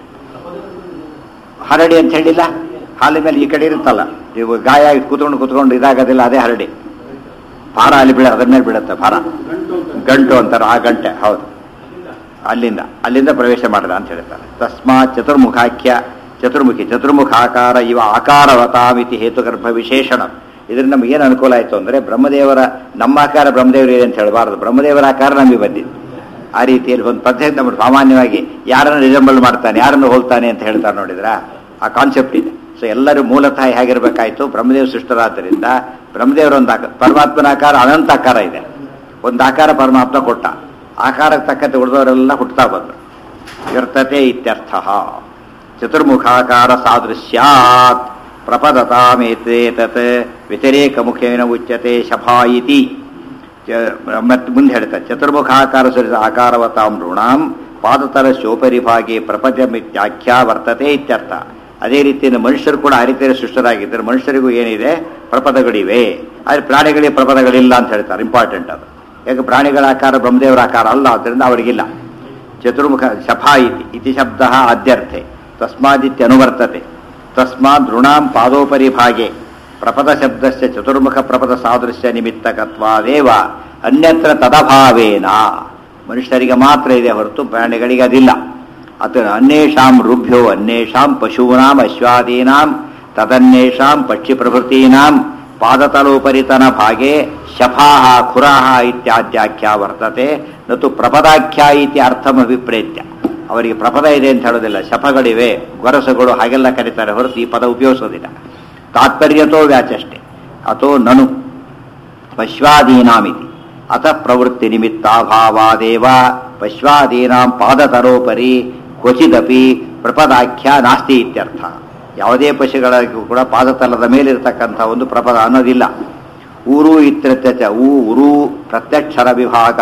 ಹರಡಿ ಅಂತ ಹೇಳಿಲ್ಲ. ಹಾಲಿನ ಮೇಲೆ ಈ ಕಡೆ ಇರುತ್ತಲ್ಲ, ನೀವು ಗಾಯ ಕೂತ್ಕೊಂಡು ಇದಾಗೋದಿಲ್ಲ, ಅದೇ ಹರಡಿ. ಭಾರ ಅಲ್ಲಿ ಅದರ ಮೇಲೆ ಬೀಳುತ್ತೆ ಭಾರ. ಗಂಟು ಅಂತಾರೆ, ಆ ಗಂಟೆ ಹೌದು. ಅಲ್ಲಿಂದ ಪ್ರವೇಶ ಮಾಡಿದ ಅಂತ ಹೇಳ್ತಾರೆ. ತಸ್ಮಾತ್ ಚತುರ್ಮುಖಾಖ್ಯ ಚತುರ್ಮುಖಾಕಾರ ಇವ ಆಕಾರವತಾಮಿತಿ ಹೇತುಗರ್ಭ ವಿಶೇಷಣ. ಇದರಿಂದ ನಮ್ಗೆ ಏನು ಅನುಕೂಲ ಆಯಿತು ಅಂದರೆ ಬ್ರಹ್ಮದೇವರ ನಮ್ಮ ಆಕಾರ ಬ್ರಹ್ಮದೇವರು ಇದೆ ಅಂತ ಹೇಳಬಾರದು, ಬ್ರಹ್ಮದೇವರ ಆಕಾರ ನಮಗೆ ಬಂದಿದ್ದು. ಆ ರೀತಿಯಲ್ಲಿ ಒಂದು ಪದ್ಧತಿ ನಮ್ಮ ಸಾಮಾನ್ಯವಾಗಿ ಯಾರನ್ನು ರಿಸೆಂಬಲ್ ಮಾಡ್ತಾನೆ, ಯಾರನ್ನು ಹೋಲ್ತಾನೆ ಅಂತ ಹೇಳ್ತಾರೆ ನೋಡಿದ್ರ, ಆ ಕಾನ್ಸೆಪ್ಟ್ ಇದೆ. ಸೊ ಎಲ್ಲರೂ ಮೂಲತಃ ಹೇಗಿರಬೇಕಾಯಿತು, ಬ್ರಹ್ಮದೇವ ಸೃಷ್ಟರಾದ್ದರಿಂದ ಬ್ರಹ್ಮದೇವರ ಒಂದು ಪರಮಾತ್ಮನ ಆಕಾರ ಅನಂತ ಆಕಾರ ಇದೆ. ಒಂದು ಆಕಾರ ಪರಮಾತ್ಮ ಕೊಟ್ಟ, ಆಕಾರಕ್ಕೆ ತಕ್ಕಂತೆ ಉಳಿದವರೆಲ್ಲ ಹುಟ್ಟುತ್ತಾ ಬಂದರು. ವರ್ತತೆ ಇತ್ಯರ್ಥ. ಚತುರ್ಮುಖಾಕಾರ ಸಾದೃಶ್ಯಾತ್ ಪ್ರಪದತಾಮೇತೇತತ್ ವ್ಯತಿರೇಕ ಮುಖೇನ ಉಚ್ಯತೆ ಶಫಾ ಇತಿ. ಮತ್ತೆ ಮುಂದೆ ಹೇಳ್ತಾರೆ, ಚತುರ್ಮುಖಾಕಾರ ಸರಿದ ಆಕಾರವತಾಂ ನೃಣಾಂ ಪಾದತರ ಶೋಪರಿಭಾಗೆ ಪ್ರಪಂಚಮಿತ್ಯಾಖ್ಯಾ ವರ್ತತೆ ಇತ್ಯರ್ಥ. ಅದೇ ರೀತಿಯಿಂದ ಮನುಷ್ಯರು ಕೂಡ ಆ ರೀತಿಯಲ್ಲಿ ಸೃಷ್ಟರಾಗಿದ್ದರೆ ಮನುಷ್ಯರಿಗೂ ಏನಿದೆ, ಪ್ರಪದಗಳಿವೆ. ಆದರೆ ಪ್ರಾಣಿಗಳಿಗೆ ಪ್ರಪದಗಳಿಲ್ಲ ಅಂತ ಹೇಳ್ತಾರೆ. ಇಂಪಾರ್ಟೆಂಟ್ ಅದು. ಯಾಕೆ ಪ್ರಾಣಿಗಳ ಆಕಾರ ಬ್ರಹ್ಮದೇವರ ಆಕಾರ ಅಲ್ಲ, ಆದ್ದರಿಂದ ಅವರಿಗಿಲ್ಲ. ಚತುರ್ಮುಖ ಶಫಾ ಇತಿ ಶಬ್ದ ಆದ್ಯರ್ಥೆ ತಸ್ಮಾದಿತ್ಯನುವರ್ತತೆ. ತಸ್ಮಾತ್ ಋಣಾಂ ಪಾದೋಪರಿಭಾಗೆ ಪ್ರಪದ ಶಬ್ದಸ್ಯ ಚತುರ್ಮುಖ ಪ್ರಪದ ಸಾದೃಶ್ಯ ನಿಮಿತ್ತಕತ್ವಾದೇವ ಅನ್ಯತ್ರ ತದಭಾವೇನ. ಮನುಷ್ಯರಿಗೆ ಮಾತ್ರ ಇದೆ ಹೊರತು ಪ್ರಾಣಿಗಳಿಗೆ ಅದಿಲ್ಲ. ಅತ ಅನ್ಯೇಷಾಂ ರುಭ್ಯೋ ಅನ್ಯೇಷಾಂ ಪಶೂನಾಂ ಅಶ್ವಾದೀನಾಂ ತದನ್ಯೇಷಾಂ ಪಕ್ಷಿ ಪ್ರಭೃತೀನಾಂ ಪಾದತಲೋಪರಿತನ ಭಾಗೆ ಶಫಾಹ ಖುರಾಹ ಇತ್ಯಾದ್ಯಾಖ್ಯಾ ವರ್ತತೆ ನತು ಪ್ರಪದಾಖ್ಯಾ ಇತಿ ಅರ್ಥಮಭಿಪ್ರೇತ್ಯ. ಅವರಿಗೆ ಪ್ರಪದ ಇದೆ ಅಂತ ಹೇಳೋದಿಲ್ಲ, ಶಫಗಳಿವೆ, ಗೊರಸುಗಳು ಹಾಗೆಲ್ಲ ಕರೀತಾರೆ ಹೊರತು ಈ ಪದ ಉಪಯೋಗಿಸೋದಿಲ್ಲ. ತಾತ್ಪರ್ಯತೋ ವ್ಯಾಚಷ್ಟೆ ಅಥೋ ನನು ಪಶ್ವಾದೀನಾಮಿತಿ ಅತ ಪ್ರವೃತ್ತಿ ನಿಮಿತ್ತಾಭಾವಾದೇವ ಪಶ್ವಾದೀನಾಂ ಪಾದತರೋಪರಿ ಕ್ವಚಿದಪಿ ಪ್ರಪದಾಖ್ಯ ನಾಸ್ತಿ ಇತ್ಯರ್ಥ. ಯಾವುದೇ ಪಶುಗಳಿಗೂ ಕೂಡ ಪಾದತಲದ ಮೇಲಿರ್ತಕ್ಕಂಥ ಒಂದು ಪ್ರಪದ ಅನ್ನೋದಿಲ್ಲ. ಊರು ಇತ್ಯರ್ಥ. ಊರು ಪ್ರತ್ಯಕ್ಷರ ವಿಭಾಗ.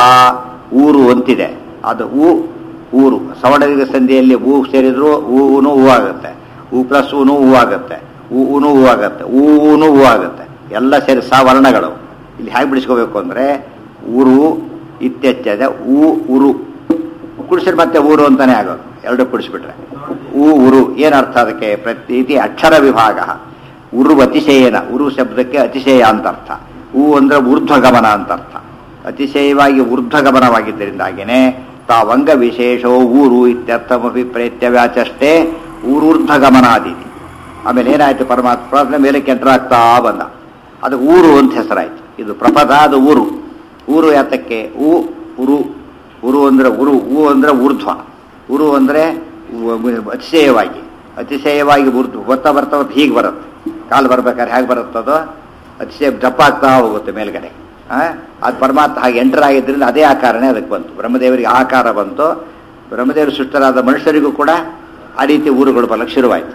ಊರು ಅಂತಿದೆ, ಅದು ಊರು ಸವರ್ಣ ಸಂಧಿಯಲ್ಲಿ ಊ ಸೇರಿದ್ರು ಊನು ಹೂ ಆಗುತ್ತೆ, ಊ ಪ್ಲಸ್ ಊನು ಹೂ ಆಗುತ್ತೆ, ಊನು ಹೂ ಆಗುತ್ತೆ, ಊನು ಹೂ ಆಗುತ್ತೆ, ಎಲ್ಲ ಸೇರಿ ಸವರ್ಣಗಳು. ಇಲ್ಲಿ ಹೇಗೆ ಬಿಡಿಸ್ಕೋಬೇಕು ಅಂದರೆ ಊರು ಇತ್ಯಚ್ಚದ ಉರು ಕುಡಿಸಿದ್ರೆ ಮತ್ತೆ ಊರು ಅಂತಾನೆ ಆಗೋದು. ಎರಡು ಕುಡಿಸ್ಬಿಟ್ರೆ ಉರು ಏನರ್ಥ ಅದಕ್ಕೆ? ಪ್ರತೀತಿ ಅಕ್ಷರ ವಿಭಾಗ. ಉರು ಅತಿಶಯನ, ಉರು ಶಬ್ದಕ್ಕೆ ಅತಿಶಯ ಅಂತ ಅರ್ಥ. ಅಂದ್ರೆ ಊರ್ಧ್ವಗಮನ ಅಂತ ಅರ್ಥ. ಅತಿಶಯವಾಗಿ ಊರ್ಧ್ವಗಮನವಾಗಿದ್ದರಿಂದಾಗಿನೇ ತಾವಂಗ ವಿಶೇಷೋ ಊರು ಇತ್ಯರ್ಥಮಭಿಪ್ರೇತ್ಯ ವ್ಯಾಚಷ್ಟೇ ಊರೂರ್ಧ್ವಗಮನಾದೀತಿ. ಆಮೇಲೆ ಏನಾಯ್ತು, ಪರಮಾತ್ಮ ಮೇಲೆ ಕೆಂಟ್ರಾಗ್ತಾ ಬಂದ, ಅದು ಊರು ಅಂತ ಹೆಸರಾಯ್ತು. ಇದು ಪ್ರಪದ, ಅದು ಊರು. ಊರು ಯಾತಕ್ಕೆ? ಉರು ಉರು ಅಂದ್ರೆ ಉರು, ಅಂದ್ರೆ ಊರ್ಧ್ವ, ಉರು ಅಂದ್ರೆ ಅತಿಶಯವಾಗಿ ಊರ್ಧ್ವ. ಬರ್ತಾ ಹೀಗೆ ಬರುತ್ತೆ. ಕಾಲು ಬರ್ಬೇಕಾದ್ರೆ ಹೇಗೆ ಬರುತ್ತದೋ ಅತಿಶಯ ದಪ್ಪ ಆಗ್ತಾ ಹೋಗುತ್ತೆ ಮೇಲ್ಗಡೆ. ಅದು ಪರಮಾತ್ಮ ಹಾಗೆ ಎಂಟರ್ ಆಗಿದ್ದರಿಂದ ಅದೇ ಆಕಾರನೇ ಅದಕ್ಕೆ ಬಂತು. ಬ್ರಹ್ಮದೇವರಿಗೆ ಆಕಾರ ಬಂತು. ಬ್ರಹ್ಮದೇವರು ಸೃಷ್ಟರಾದ ಮನುಷ್ಯರಿಗೂ ಕೂಡ ಆ ರೀತಿ ಊರುಗಳು ಬರಲಿಕ್ಕೆ ಶುರುವಾಯಿತು.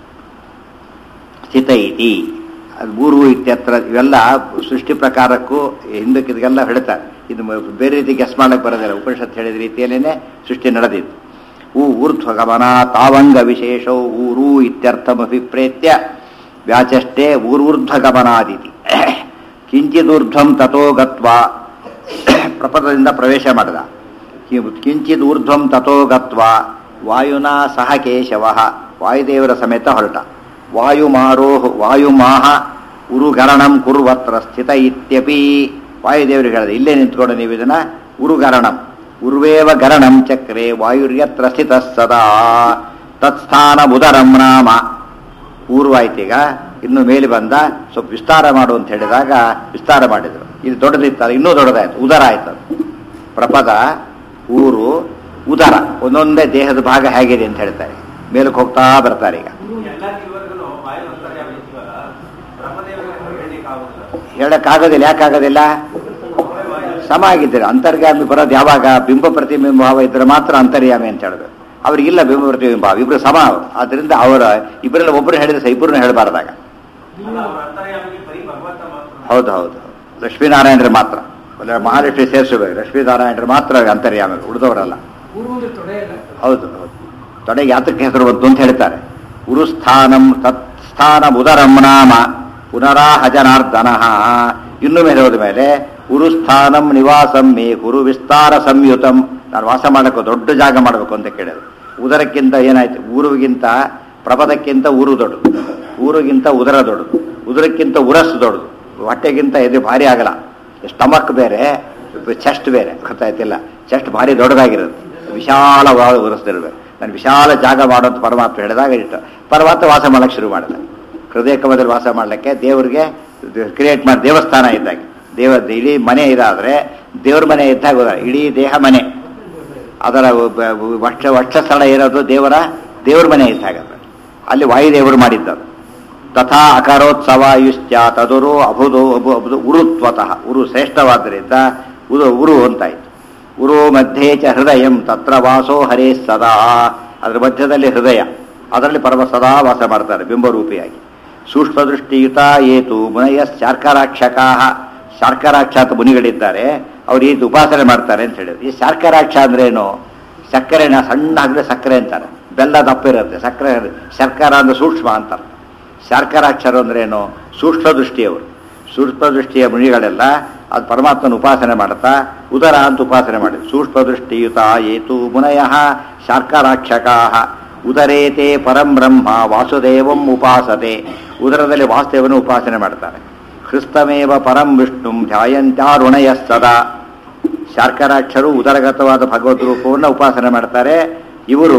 ಸ್ಥಿತ ಇತಿ ಅದು ಊರು ಇತ್ಯತ್ರ. ಇವೆಲ್ಲ ಸೃಷ್ಟಿ ಪ್ರಕಾರಕ್ಕೂ ಹಿಂದಕ್ಕೆ ಇದೆಲ್ಲ ಹೇಳ್ತಾರೆ. ಇದು ಬೇರೆ ರೀತಿ ಗೆಸ್ ಮಾಡಕ್ಕೆ ಬರೋದಿಲ್ಲ. ಉಪನಿಷತ್ತು ಹೇಳಿದ ರೀತಿಯಲ್ಲೇನೆ ಸೃಷ್ಟಿ ನಡೆದಿತ್ತು. ಊರ್ಧ್ವಗಮನ ತಾವಂಗ ವಿಶೇಷೋ ಊರು ಇತ್ಯರ್ಥಮಭಿಪ್ರೇತ್ಯ ವ್ಯಾಚಷ್ಟೇ ಊರ್ಧ್ವಗಮನಾದಿತಿ. ಕಿಂಚಿದೂರ್ಧ್ವಂ ತಥೋ ಗತ್ವಾ ಪ್ರಪದದಿಂದ ಪ್ರವೇಶ ಮಾಡಿದ. ಕಿಂಚಿತ್ ಊರ್ಧ್ವಂ ತಥೋ ಗತ್ವ ವಾಯುನಾ ಸಹ ಕೇಶವ ವಾಯುದೇವರ ಸಮೇತ ಹೊರಟ. ವಾಯುಮಾಹ ಉರುಗರಣಂ ಕುರ್ವತ್ರ ಸ್ಥಿತ ಇತ್ಯಪಿ ವಾಯುದೇವರಿಗೆ ಹೇಳಿದೆ, ಇಲ್ಲೇ ನಿಂತ್ಕೊಂಡು ನೀವು ಇದನ್ನ ಉರುಗರಣಂ ಉರ್ವೇವ ಗರಣಂ ಚಕ್ರೆ ವಾಯುರ್ಯತ್ರ ಸ್ಥಿತ ಸದಾ ತತ್ಸ್ಥಾನ ಉದರಂ ನಾಮ. ಪೂರ್ವಾಯ್ತೀಗ ಇನ್ನು ಮೇಲೆ ಬಂದ, ಸ್ವಲ್ಪ ವಿಸ್ತಾರ ಮಾಡು ಅಂತ ಹೇಳಿದಾಗ ವಿಸ್ತಾರ ಮಾಡಿದರು. ಇದು ದೊಡ್ಡದಿತ್ತಲ್ಲ, ಇನ್ನೂ ದೊಡ್ಡದಾಯ್ತು, ಉದರ ಆಯ್ತು. ಪ್ರಪದ, ಊರು, ಉದರ ಒಂದೊಂದೇ ದೇಹದ ಭಾಗ ಹೇಗಿದೆ ಅಂತ ಹೇಳ್ತಾರೆ. ಮೇಲಕ್ಕೆ ಹೋಗ್ತಾ ಬರ್ತಾರೆ. ಈಗ ಹೇಳಕ್ಕಾಗೋದಿಲ್ಲ. ಯಾಕಾಗೋದಿಲ್ಲ? ಸಮ ಆಗಿದ್ದಾರೆ. ಅಂತರ್ಯಾಮಿ ಬರೋದು ಯಾವಾಗ? ಬಿಂಬ ಪ್ರತಿಬಿಂಬ ಭಾವ ಇದ್ರೆ ಮಾತ್ರ ಅಂತರ್ಯಾಮಿ ಅಂತ ಹೇಳೋದು. ಅವ್ರಿಗಿಲ್ಲ ಬಿಂಬ ಪ್ರತಿಬಿಂಬ ಭಾವ, ಇಬ್ರು ಸಮ. ಆದ್ರಿಂದ ಅವರ ಇಬ್ಬರಲ್ಲಿ ಒಬ್ಬರು ಹೇಳಿದ್ರೆ ಸಹ ಇಬ್ಬರನ್ನ ಹೇಳಬಾರ್ದಾಗ. ಹೌದು ಹೌದು, ಲಕ್ಷ್ಮೀನಾರಾಯಣರು ಮಾತ್ರ, ಮಹಾಲಕ್ಷ್ಮಿ ಸೇರಿಸಬೇಕು. ಲಕ್ಷ್ಮೀನಾರಾಯಣರು ಮಾತ್ರ ಅಂತರ್ಯಾಮಿ, ಉಳಿದವರಲ್ಲ. ಹೌದು ಹೌದು. ತೊಡೆಗೆ ಯಾತಕ್ಕೆ ಹೆಸರು ಬಂತು ಅಂತ ಹೇಳ್ತಾರೆ. ಉರುಸ್ಥಾನಂ ತತ್ಸ್ಥಾನ ಉದರಂ ನಾಮ ಪುನರಾಹ ಜನಾರ್ದನ. ಇನ್ನು ಮೇಲೆ ಹೋದ ಮೇಲೆ ಉರುಸ್ಥಾನಂ ನಿವಾಸಂ ಮೇ ಗುರು ವಿಸ್ತಾರ ಸಂಯುತಂ. ನಾನು ವಾಸ ಮಾಡಬೇಕು, ದೊಡ್ಡ ಜಾಗ ಮಾಡಬೇಕು ಅಂತ ಕೇಳಿದ್ರು. ಉದರಕ್ಕಿಂತ ಏನಾಯ್ತು? ಊರುಗಿಂತ ಪ್ರಪದಕ್ಕಿಂತ ಊರು ದೊಡ್ಡದು, ಊರಿಗಿಂತ ಉದರ ದೊಡ್ಡದು, ಉದರಕ್ಕಿಂತ ಉರಸ್ಸು ದೊಡ್ಡದು, ಹೊಟ್ಟೆಗಿಂತ ಇದು ಭಾರಿ ಆಗಲ್ಲ. ಸ್ಟಮಕ್ ಬೇರೆ, ಚೆಸ್ಟ್ ಬೇರೆ, ಗೊತ್ತಾಯ್ತಿಲ್ಲ. ಚೆಸ್ಟ್ ಭಾರಿ ದೊಡ್ಡದಾಗಿರುತ್ತೆ, ವಿಶಾಲವಾದ ಉರಸ್ದಿರ್ಬೇಕು. ನಾನು ವಿಶಾಲ ಜಾಗ ಮಾಡೋಂಥ ಪರಮಾತ್ಮ ಹೇಳಿದಾಗ ಇಟ್ಟು ಪರಮಾತ್ಮ ವಾಸ ಮಾಡಕ್ಕೆ ಶುರು ಮಾಡಿದೆ. ಹೃದಯ ಕಮಲದಲ್ಲಿ ವಾಸ ಮಾಡಲಿಕ್ಕೆ ದೇವರಿಗೆ ಕ್ರಿಯೇಟ್ ಮಾಡಿ ದೇವಸ್ಥಾನ ಇದ್ದಾಗ, ಇಡೀ ಮನೆ ಇದಾದರೆ ದೇವ್ರ ಮನೆ ಇದ್ದಾಗ ಇಡೀ ದೇಹ ಮನೆ, ಅದರ ವಕ್ಷಸ್ಥಳ ಇರೋದು ದೇವರ ಮನೆ ಇದ್ದಾಗ ಅಲ್ಲಿ ವಾಯುದೇವರು ಮಾಡಿದ್ದದು. ತಥಾ ಅಕಾರೋತ್ಸವಾಯುಶ್ಚ ತದುರು ಅಬುದು ಉರುತ್ವತಃ. ಉರು ಶ್ರೇಷ್ಠವಾದ್ದರಿಂದ ಉರು ಅಂತಾಯ್ತು. ಉರು ಮಧ್ಯೆ ಚ ಹೃದಯಂ ತತ್ರ ವಾಸೋ ಹರೇ ಸದಾ. ಅದರ ಮಧ್ಯದಲ್ಲಿ ಹೃದಯ, ಅದರಲ್ಲಿ ಪರಮ ಸದಾ ವಾಸ ಮಾಡ್ತಾರೆ ಬಿಂಬರೂಪಿಯಾಗಿ. ಸೂಕ್ಷ್ಮದೃಷ್ಟಿಯುತ ಏತು ಮುನಯ ಶಾರ್ಕರಾಕ್ಷಕಾ. ಶಾರ್ಕರಾಕ್ಷಾತ ಮುನಿಗಳಿದ್ದಾರೆ, ಅವ್ರು ಈ ಉಪಾಸನೆ ಮಾಡ್ತಾರೆ ಅಂತ ಹೇಳಿದ್ರು. ಈ ಶಾರ್ಕರಾಕ್ಷ ಅಂದ್ರೆ ಏನು? ಸಕ್ಕರೆನ ಸಣ್ಣ ಆಗಲಿ ಸಕ್ಕರೆ ಅಂತಾರೆ, ಬೆಲ್ಲ ದಪ್ಪ ಇರುತ್ತೆ, ಸಕ್ಕರೆ ಶರ್ಕರ ಅಂದ್ರೆ ಸೂಕ್ಷ್ಮ ಅಂತಾರೆ. ಶಾರ್ಕರಾಕ್ಷರು ಅಂದ್ರೇನು? ಸೂಕ್ಷ್ಮ ದೃಷ್ಟಿಯವರು. ಸೂಕ್ಷ್ಮ ದೃಷ್ಟಿಯ ಮುನಿಗಳೆಲ್ಲ ಅದು ಪರಮಾತ್ಮನ ಉಪಾಸನೆ ಮಾಡ್ತಾ ಉದರ ಅಂತ ಉಪಾಸನೆ ಮಾಡಿದ್ರು. ಸೂಕ್ಷ್ಮ ದೃಷ್ಟಿಯುತ ಏತು ಮುನಯ ಶಾರ್ಕರಾಕ್ಷಕಾ ಉದರೇತೆ ಪರಂ ಬ್ರಹ್ಮ ವಾಸುದೇವಂ ಉಪಾಸತೆ. ಉದರದಲ್ಲಿ ವಾಸುದೇವನ ಉಪಾಸನೆ ಮಾಡ್ತಾರೆ. ಹೃಸ್ತಮೇವ ಪರಂ ವಿಷ್ಣುಂ ಧ್ಯಾಯಂತ್ಯಾರುಣಯ ಸದಾ. ಶಾರ್ಕರಾಕ್ಷರು ಉದರಗತವಾದ ಭಗವದ್ ರೂಪವನ್ನು ಉಪಾಸನೆ ಮಾಡ್ತಾರೆ. ಇವರು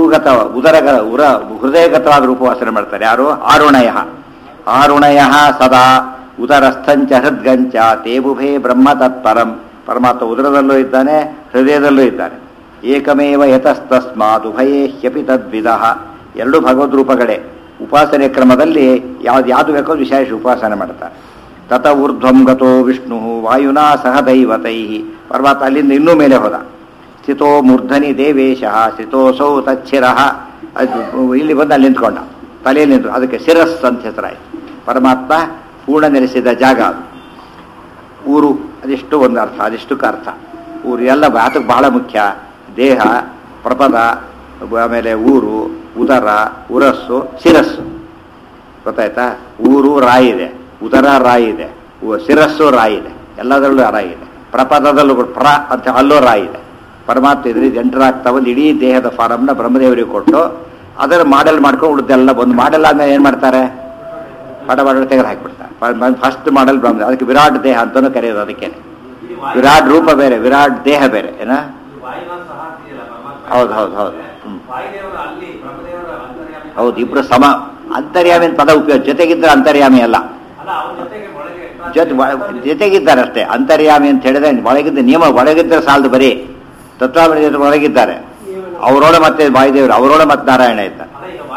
ಹೃದಯಗತವಾದ ರೂಪ ಉಪಾಸನೆ ಮಾಡ್ತಾರೆ. ಯಾರು? ಆರುಣಯ ಸದಾ ಉದರಸ್ಥಂಚ ಹೃದ್ಗಂಚ ತೇಬುಭೇ ಬ್ರಹ್ಮ ತತ್ಪರಂ. ಪರಮಾತ್ಮ ಉದರದಲ್ಲೂ ಇದ್ದಾನೆ, ಹೃದಯದಲ್ಲೂ ಇದ್ದಾನೆ. ಏಕಮೇವ ಯತಸ್ತಸ್ಮಾತ್ ಉಭಯೇ ಹ್ಯಪಿ ತದ್ವಿದಃ. ಎರಡು ಭಗವದ್ ರೂಪಗಳೇ. ಉಪಾಸನೆ ಕ್ರಮದಲ್ಲಿ ಯಾವುದು ಬೇಕೋ ವಿಶೇಷ ಉಪಾಸನೆ ಮಾಡ್ತಾರೆ. ತತ ಊರ್ಧ್ವಂ ಗತೋ ವಿಷ್ಣು ವಾಯುನಾ ಸಹ ದೈವತೈ. ಪರ್ವತ ಅಲ್ಲಿಂದ ಇನ್ನೂ ಮೇಲೆ ಹೋದ. ಸ್ಥಿತೋ ಮೂರ್ಧನಿ ದೇವೇಶ ಸ್ಥಿತೋಸೌ ತಚ್ಚಿರ. ಇಲ್ಲಿ ಬಂದು ಅಲ್ಲಿ ನಿಂತ್ಕೊಂಡ, ತಲೆಯಲ್ಲಿ ನಿಂತು, ಅದಕ್ಕೆ ಶಿರಸ್ ಅಂತ ಹೆಸರಾಯಿತು. ಪರಮಾತ್ಮ ಪೂರ್ಣ ನೆಲೆಸಿದ ಜಾಗ ಅದು. ಊರು ಅದಿಷ್ಟು ಒಂದು ಅರ್ಥ, ಅದಿಷ್ಟಕ್ಕೆ ಅರ್ಥ. ಊರು ಎಲ್ಲ ಅದಕ್ಕೆ ಬಹಳ ಮುಖ್ಯ. ದೇಹ, ಪ್ರಪದ, ಆಮೇಲೆ ಊರು, ಉದರ, ಉರಸ್ಸು, ಶಿರಸ್ಸು. ಗೊತ್ತಾಯ್ತಾ? ಊರು ರಾಯಿದೆ, ಉದರ ರಾಯಿದೆ, ಶಿರಸ್ಸು ರಾಯಿದೆ, ಎಲ್ಲದರಲ್ಲೂ ರಾಯಿದೆ. ಪ್ರಪದದಲ್ಲೂ ಪ್ರ ಅಂತ ಅಲ್ಲೂ ರಾಯಿದೆ. ಪರಮಾತ್ಮ ಇದರಿಂದ ಎಂಟರಾಗ್ತಾ ಒಂದು ಇಡೀ ದೇಹದ ಫಾರಮ್ನ ಬ್ರಹ್ಮದೇವರಿಗೆ ಕೊಟ್ಟು ಅದರ ಮಾಡೆಲ್ ಮಾಡ್ಕೊಂಡು ಉಳಿದೆಲ್ಲ ಒಂದು ಮಾಡೆಲ್ ಆದ್ಮೇಲೆ ಏನು ಮಾಡ್ತಾರೆ? ಪಟ ತೆಗೆದು ಹಾಕಿಬಿಡ್ತಾರೆ. ಫಸ್ಟ್ ಮಾಡೆಲ್ ಬ್ರಹ್ಮ. ಅದಕ್ಕೆ ವಿರಾಟ್ ದೇಹ ಅಂತಲೂ ಕರೆಯೋದು. ಅದಕ್ಕೆ ವಿರಾಟ್ ರೂಪ ಬೇರೆ, ವಿರಾಟ್ ದೇಹ ಬೇರೆ. ಏನ? ಹೌದು ಹೌದು ಹೌದು. ಹೌದು, ಇಬ್ರು ಸಮ. ಅಂತರ್ಯಾಮಿ ಪದ ಉಪಯೋಗ. ಜೊತೆಗಿದ್ರೆ ಅಂತರ್ಯಾಮಿ ಅಲ್ಲ, ಜೊತೆಗಿದ್ದಾರೆ ಅಷ್ಟೇ. ಅಂತರ್ಯಾಮಿ ಅಂತ ಹೇಳಿದ್ರೆ ಒಳಗಿದ್ದ ನಿಯಮ, ಒಳಗಿದ್ದರೆ ಸಾಲದು. ಬರೀ ತತ್ವಾಮಿ ಜೊತೆ ಒಳಗಿದ್ದಾರೆ. ಅವರೋಡ ಮತ್ತೆ ವಾಯುದೇವರು, ಅವರೋಡ ಮತ್ತೆ ನಾರಾಯಣ ಇದ್ದಾರೆ.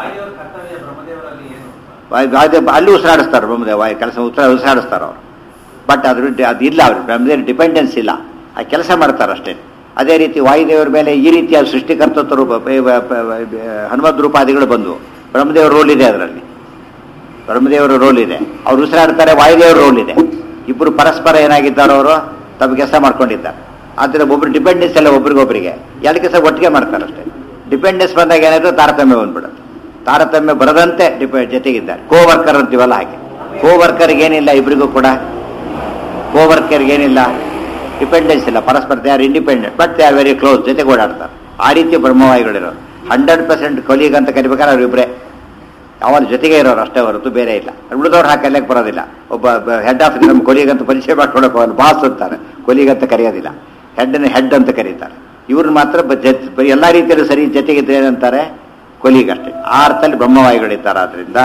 ಅಲ್ಲಿ ಉಸಿರಾಡಿಸ್ತಾರೆ ಬ್ರಹ್ಮದೇವ, ಕೆಲಸ ಉಸಿರಾಡಿಸ್ತಾರೆ ಅವರು. ಬಟ್ ಅದಿಲ್ಲ, ಅವ್ರು ಬ್ರಹ್ಮದೇವ್ರ ಡಿಪೆಂಡೆನ್ಸ್ ಇಲ್ಲ, ಆ ಕೆಲಸ ಮಾಡ್ತಾರೆ ಅಷ್ಟೇ. ಅದೇ ರೀತಿ ವಾಯುದೇವರ ಮೇಲೆ ಈ ರೀತಿಯ ಸೃಷ್ಟಿಕರ್ತೃತ್ವ ರೂಪ ಹನುಮದ್ ರೂಪಾದಿಗಳು ಬಂದು ಬ್ರಹ್ಮದೇವರ ರೋಲ್ ಇದೆ. ಅದರಲ್ಲಿ ಬ್ರಹ್ಮದೇವರ ರೋಲ್ ಇದೆ, ಅವ್ರು ಉಸಿರಾಡ್ತಾರೆ. ವಾಯುದೇವರ ರೋಲ್ ಇದೆ. ಇಬ್ಬರು ಪರಸ್ಪರ ಏನಾಗಿದ್ದಾರೆ? ಅವರು ತಮ್ಮ ಕೆಲಸ ಮಾಡ್ಕೊಂಡಿದ್ದಾರೆ. ಆದರೆ ಒಬ್ರು ಡಿಪೆಂಡೆನ್ಸ್ ಎಲ್ಲ ಒಬ್ರಿಗೊಬ್ಬರಿಗೆ ಎರಡು ಕೆಲಸ ಒಟ್ಟಿಗೆ ಮಾಡ್ತಾರೆ ಅಷ್ಟೇ. ಡಿಪೆಂಡೆನ್ಸ್ ಬಂದಾಗ ಏನಾದರೂ ತಾರತಮ್ಯ ಬಂದ್ಬಿಡುತ್ತೆ. ತಾರತಮ್ಯ ಬರದಂತೆ ಜೊತೆಗಿದ್ದಾರೆ. ಕೋ ವರ್ಕರ್ ಅಂತೀವಲ್ಲ ಹಾಗೆ. ಕೋ ವರ್ಕರ್ಗೇನಿಲ್ಲ, ಇಬ್ಬರಿಗೂ ಕೂಡ ಕೋ ವರ್ಕರ್ಗೇನಿಲ್ಲ. ಡಿಪೆಂಡೆನ್ಸ್ ಇಲ್ಲ, ಪರಸ್ಪರ they are independent but they are very close, ಜೊತೆಗೆ ಓಡಾಡ್ತಾರೆ. ಆ ರೀತಿ ಬ್ರಹ್ಮವಾಯುಗಳಿರೋರು 100% ಕೊಲೀಗ್ ಅಂತ ಕರಿಬೇಕಾದ್ರೆ ಅವರಿಬ್ಬರೇ ಅವನ ಜೊತೆಗೆ ಇರೋರು ಅಷ್ಟೇ ಹೊರತು ಬೇರೆ ಇಲ್ಲ. ಉಳಿದವ್ರು ಹಾಕಲ್ಲಕ್ಕೆ ಬರೋದಿಲ್ಲ. ಒಬ್ಬ ಹೆಡ್ ಆಫ್ ನಮ್ಮ ಕೊಲೀಗ್ ಅಂತ ಪರಿಚಯ ಮಾಡ್ಕೊಳಕ್ಕೆ ಹೋಗಲ್ಲ, ಬಾಸ್ ಅಂತಾರೆ, ಕೊಲೀಗ್ ಅಂತ ಕರೆಯೋದಿಲ್ಲ, ಹೆಡ್ ಅಂತ ಕರೀತಾರೆ. ಇವ್ರನ್ನ ಮಾತ್ರ ಎಲ್ಲ ರೀತಿಯಲ್ಲೂ ಸರಿ ಜೊತೆಗಿದ್ರೆ ಏನಂತಾರೆ, ಕೊಲೀಗ್ ಅಷ್ಟೇ. ಆ ಅರ್ಥದಲ್ಲಿ ಬ್ರಹ್ಮವಾಯುಗಳಿದ್ದಾರೆ. ಆದ್ರಿಂದ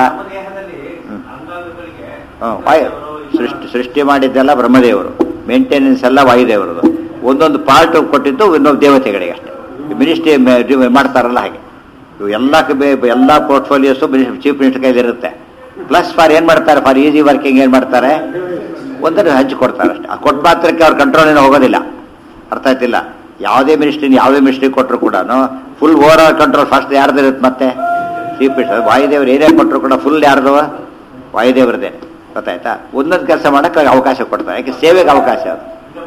ಸೃಷ್ಟಿ ಮಾಡಿದ್ದೆಲ್ಲ ಬ್ರಹ್ಮದೇವರು, ಮೇಂಟೆನೆನ್ಸ್ ಎಲ್ಲ ವಾಯುದೇವರದು, ಒಂದೊಂದು ಪಾರ್ಟ್ ಕೊಟ್ಟಿದ್ದು ಇನ್ನೊಂದು ದೇವತೆಗಳಿಗೆ ಅಷ್ಟೇ. ಮಿನಿಸ್ಟ್ರಿ ಮಾಡ್ತಾರಲ್ಲ ಹಾಗೆ ಇವು ಎಲ್ಲ ಪೋರ್ಟ್ಫೋಲಿಯೋಸು ಚೀಫ್ ಮಿನಿಸ್ಟರ್ ಕೈಲಿರುತ್ತೆ. ಪ್ಲಸ್ ಫಾರ್ ಏನು ಮಾಡ್ತಾರೆ, ಫಾರ್ ಈಸಿ ವರ್ಕಿಂಗ್ ಏನು ಮಾಡ್ತಾರೆ, ಒಂದನ್ನು ಹಂಚಿ ಕೊಡ್ತಾರೆ ಅಷ್ಟೇ. ಆ ಕೊಟ್ಟ ಮಾತ್ರಕ್ಕೆ ಅವ್ರ ಕಂಟ್ರೋಲಿನ ಹೋಗೋದಿಲ್ಲ. ಅರ್ಥ ಆಯ್ತಿಲ್ಲ? ಯಾವುದೇ ಮಿನಿಸ್ಟ್ರಿ ಕೊಟ್ಟರು ಕೂಡ full over all control first ಯಾರ್ದು ಇರುತ್ತೆ, ಮತ್ತೆ ಚೀಫ್ ಮಿನಿಸ್ಟರ್. ವಾಯುದೇವರು ಏನೇ ಕೊಟ್ಟರು ಕೂಡ ಫುಲ್ ಯಾರ್ದು, ವಾಯುದೇವರದೇ. ಗೊತ್ತಾಯ್ತಾ? ಒಂದೊಂದು ಕೆಲಸ ಮಾಡೋಕ್ಕೆ ಅವಕಾಶ ಕೊಡ್ತಾರೆ, ಯಾಕೆ ಸೇವೆಗೆ ಅವಕಾಶ ಅದು.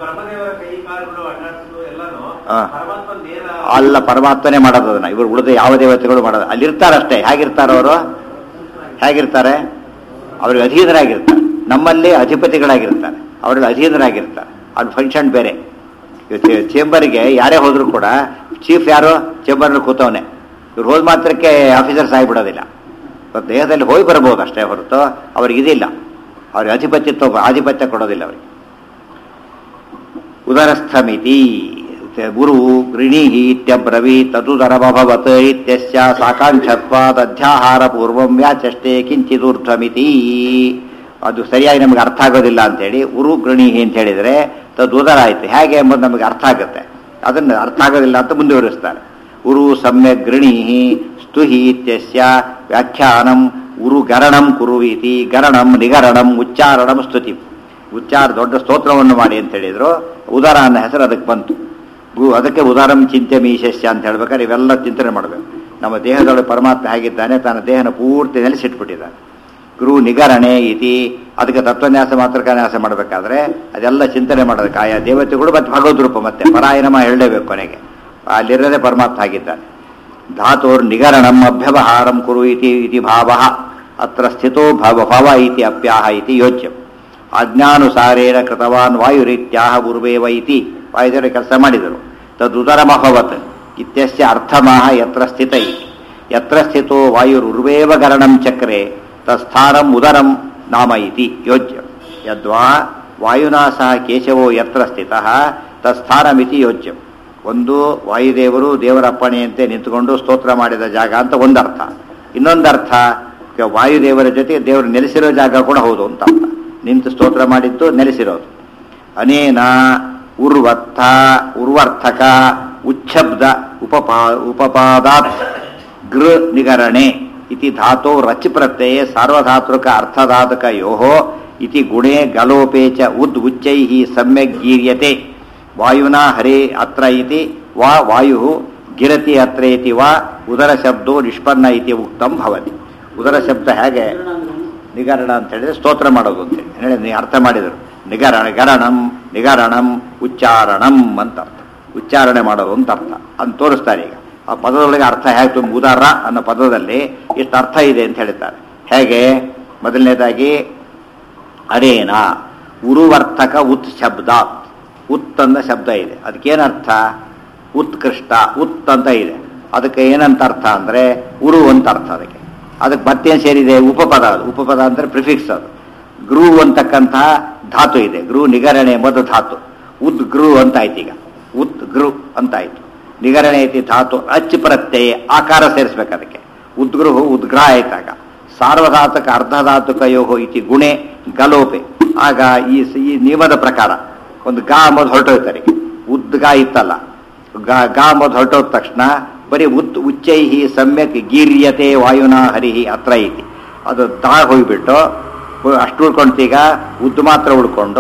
ಅಲ್ಲ, ಪರಮಾತ್ಮನೇ ಮಾಡೋದು ಅದನ್ನ. ಇವರು ಉಳಿದ ಯಾವ ದೇವತೆಗಳು ಮಾಡೋದು, ಅಲ್ಲಿರ್ತಾರಷ್ಟೇ. ಹೇಗಿರ್ತಾರೆ ಅವ್ರಿಗೆ ಅಧೀನರಾಗಿರ್ತಾರೆ. ನಮ್ಮಲ್ಲಿ ಅಧಿಪತಿಗಳಾಗಿರ್ತಾರೆ, ಅವ್ರಿಗೆ ಅಧೀನರಾಗಿರ್ತಾರೆ. ಅದು ಫಂಕ್ಷನ್ ಬೇರೆ. ಚೇಂಬರ್ಗೆ ಯಾರೇ ಹೋದ್ರು ಕೂಡ ಚೀಫ್ ಯಾರು, ಚೇಂಬರ್ನಲ್ಲಿ ಕೂತವನೇ. ಇವ್ರು ಹೋದ ಮಾತ್ರಕ್ಕೆ ಆಫೀಸರ್ಸ್ ಆಗಿಬಿಡೋದಿಲ್ಲ. ದೇಹದಲ್ಲಿ ಹೋಗಿ ಬರ್ಬೋದು ಅಷ್ಟೇ ಹೊರತು ಅವ್ರಿಗೆ ಇದಿಲ್ಲ. ಅವ್ರಿಗೆ ಆಧಿಪತ್ಯ ಕೊಡೋದಿಲ್ಲ ಅವ್ರಿಗೆ. ಉದರಸ್ಥಮಿತಿ ಗುರು ಗೃಣೀಹಿ ಇತ್ಯಬ್ರವೀ ತದುದರಮಭವತ್ ಇತ್ಯಸ್ಯ ಸಾಕಾಂಕ್ಷತ್ವಾದ್ ಅಧ್ಯಾಹಾರ ಪೂರ್ವಂ ವ್ಯಾಚಷ್ಟೇ ಕಿಂಚಿದೂರ್ಧ್ವಮಿತಿ. ಅದು ಸರಿಯಾಗಿ ನಮಗೆ ಅರ್ಥ ಆಗೋದಿಲ್ಲ ಅಂತೇಳಿ ಉರು ಗೃಣೀಹಿ ಅಂತ ಹೇಳಿದರೆ ತದುದರ ಆಯ್ತು ಹೇಗೆ ಎಂಬುದು ನಮಗೆ ಅರ್ಥ ಆಗುತ್ತೆ. ಅದನ್ನು ಅರ್ಥ ಆಗೋದಿಲ್ಲ ಅಂತ ಮುಂದುವರಿಸ್ತಾರೆ. ಉರು ಸಮ್ಯಕ್ ಗೃಣೀಹಿ ಸ್ತುಹಿ ಇತ್ಯಸ್ಯ ವ್ಯಾಖ್ಯಾನಂ ಉರು ಗರಣಂ ಕುರುವೀತಿ. ಗರಣಂ ನಿಗರಣಂ ಉಚ್ಚಾರಣಂ ಸ್ತುತಿ. ದೊಡ್ಡ ಸ್ತೋತ್ರವನ್ನು ಮಾಡಿ ಅಂತ ಹೇಳಿದ್ರು. ಉದರ ಅನ್ನೋ ಹೆಸರು ಅದಕ್ಕೆ ಬಂತು. ಅದಕ್ಕೆ ಉದಾರಂ ಚಿಂತೆ ಮೀಶಸ್ಯ ಅಂತ ಹೇಳ್ಬೇಕಾದ್ರೆ ಇವೆಲ್ಲ ಚಿಂತನೆ ಮಾಡಬೇಕು. ನಮ್ಮ ದೇಹದೊಳಗೆ ಪರಮಾತ್ಮ ಹೇಗಿದ್ದಾನೆ, ತನ್ನ ದೇಹನ ಪೂರ್ತಿ ನೆಲೆಸಿಟ್ಬಿಟ್ಟಿದ್ದಾನೆ. ಗುರು ನಿಗರಣೆ ಇತಿ, ಅದಕ್ಕೆ ತತ್ವನ್ಯಾಸ ಮಾತ್ರನ್ಯಾಸ ಮಾಡಬೇಕಾದ್ರೆ ಅದೆಲ್ಲ ಚಿಂತನೆ ಮಾಡೋದಕ್ಕೆ ಆಯಾ ದೇವತೆಗಳು ಮತ್ತೆ ಭಗವದ್ ರೂಪ ಮತ್ತೆ ಪರಾಯಣಮ ಹೇಳಲೇಬೇಕು ಕೊನೆಗೆ. ಅಲ್ಲಿರೋದೇ ಪರಮಾತ್ಮ ಆಗಿದ್ದಾನೆ. ಧಾತೋರ್ ನಿಗರಣಂ ಅಭ್ಯವಹಾರಂ ಕುರು ಇತಿ ಭಾವ ಅತ್ರ ಸ್ಥಿತೋ ಭವ ಇತಿ ಅಪ್ಯಾಹ ಇತಿ ಯೋಚ್ಯಂ. ಆಜ್ಞಾನುಸಾರೇಣ ಕೃತವಾನ್ ವಾಯುರೀತ್ಯಾಹ ಪೂರ್ವೇವ ಇತಿ. ವಾಯುದೇವರು ಕೆಲಸ ಮಾಡಿದರು. ತದುದರಮಭವತ್ ಇತ್ಯಸ್ಯ ಅರ್ಥಮಾಹ ಯತ್ರ ಸ್ಥಿತ ಇತಿ. ಯತ್ರ ಸ್ಥಿತೋ ವಾಯುರುರ್ವೇವ ಗರಣಂ ಚಕ್ರೆ ತಸ್ಥಾನಂ ಉದರಂ ನಾಮ ಇತಿ ಯೋಜ್ಯಂ. ಯದ್ವಾ ವಾಯುನಾ ಸಹ ಕೇಶವೋ ಯತ್ರ ಸ್ಥಿತಃ ತಸ್ಥಾನಮಿತಿ ಯೋಜ್ಯಂ. ಒಂದು ವಾಯುದೇವರು ದೇವರ ಅಪ್ಪಣೆಯಂತೆ ನಿಂತುಕೊಂಡು ಸ್ತೋತ್ರ ಮಾಡಿದ ಜಾಗ ಅಂತ ಒಂದರ್ಥ. ಇನ್ನೊಂದರ್ಥ ವಾಯುದೇವರ ಜೊತೆ ದೇವರು ನೆಲೆಸಿರೋ ಜಾಗ ಕೂಡ ಹೌದು ಅಂತ ಅರ್ಥ. ನಿಂತು ಸ್ತೋತ್ರ ಮಾಡಿದ್ದು ನೆಲೆಸಿರೋದು. ಅನೇನ ಉರ್ವರ್ಥಕ ಉಚ್ಛಬ್ದ ಉಪಪಾದಾತ್ ಗೃ ನಿಗರಣೆ ಇತಿ ಧಾತೋ ರಚ್ ಪ್ರತ್ಯಯ ಸಾರ್ವಧಾತುಕ ಅರ್ಥಧಾತುಕಯೋ ಇತಿ ಗುಣೇ ಗಲೋಪೇ ಚ ಉಚ್ಚೈಃ ಸಮ್ಯಕ್ ಗೀರ್ಯತೆ. ವಾಯುನಾ ಹರೇ ಅತ್ರ ಇತಿ ವಾ ವಾಯು ಗಿರತಿ ಅತ್ರ ಇತಿ ವಾ ಉದರ ಶಬ್ದೋ ನಿಷ್ಪನ್ನ ಇತಿ ಉಕ್ತಂ ಭವತಿ. ಉದರ ಶಬ್ದ ಹೇಗೆ ನಿಗರಣ ಅಂತ ಹೇಳಿದ್ರೆ ಸ್ತೋತ್ರ ಮಾಡೋದು ಅಂತ ಹೇಳಿ ಅರ್ಥ ಮಾಡಿದರು. ನಿಗರಣಂ ಉಚ್ಚಾರಣಂ ಅಂತ ಅರ್ಥ, ಉಚ್ಚಾರಣೆ ಮಾಡೋದು ಅಂತ ಅರ್ಥ ಅಂತ ತೋರಿಸ್ತಾರೆ. ಈಗ ಆ ಪದದೊಳಗೆ ಅರ್ಥ ಹೇಗೆ ಉದಾರ ಅನ್ನೋ ಪದದಲ್ಲಿ ಇಷ್ಟು ಅರ್ಥ ಇದೆ ಅಂತ ಹೇಳ್ತಾರೆ. ಹೇಗೆ? ಮೊದಲನೇದಾಗಿ ಅರೇನ ಉರುವರ್ಥಕ ಉತ್ ಶಬ್ದ. ಉತ್ ಅಂದ ಶಬ್ದ ಇದೆ, ಅದಕ್ಕೇನರ್ಥ? ಉತ್ಕೃಷ್ಟ ಉತ್ ಅಂತ ಇದೆ. ಅದಕ್ಕೆ ಏನಂತ ಅರ್ಥ ಅಂದರೆ ಉರು ಅಂತ ಅರ್ಥ. ಅದಕ್ಕೆ ಮತ್ತೇನು ಸೇರಿದೆ? ಉಪಪದ. ಅದು ಉಪಪದ ಅಂದರೆ ಪ್ರಿಫಿಕ್ಸ್. ಅದು ಗೃ ಅಂತಕ್ಕಂತಹ ಧಾತು ಇದೆ. ಗೃ ನಿಗರಣೆ ಎಂಬುದು ಧಾತು. ಉದ್ ಗೃ ಅಂತ ಆಯ್ತು. ಈಗ ಉತ್ ಗೃ ಅಂತ ಆಯ್ತು. ನಿಗರಣೆ ಐತಿ ಧಾತು ಅಚ್ ಪ್ರತ್ಯಯ ಆಕಾರ ಸೇರಿಸ್ಬೇಕು ಅದಕ್ಕೆ. ಉದ್ಗೃಹು ಉದ್ಗ್ರಹ ಆಯ್ತಾಗ ಸಾರ್ವಧಾತುಕ ಅರ್ಧಧಾತುಕಯೋ ಇತಿ ಗುಣೆ ಗಲೋಪೆ. ಆಗ ಈ ನಿಯಮದ ಪ್ರಕಾರ ಒಂದು ಗಾ ಅಂಬೋದು ಹೊರಟೋಯ್ತಾರೆ. ಉದ್ ಗಾ ಇತ್ತಲ್ಲ, ಗಾ ಅಂಬೋದು ಹೊರಟೋದ ತಕ್ಷಣ ಬರೀ ಉಚ್ಚೈಹಿ ಸಮ್ಯಕ್ ಗೀರ್ಯತೆ ವಾಯುನಾ ಹರಿಹಿ ಅತ್ರ ಐತಿ. ಅದು ದಾ ಹೋಗ್ಬಿಟ್ಟು ಅಷ್ಟು ಉಳ್ಕೊಂತೀಗ ಉದ್ದು ಮಾತ್ರ ಉಳ್ಕೊಂಡು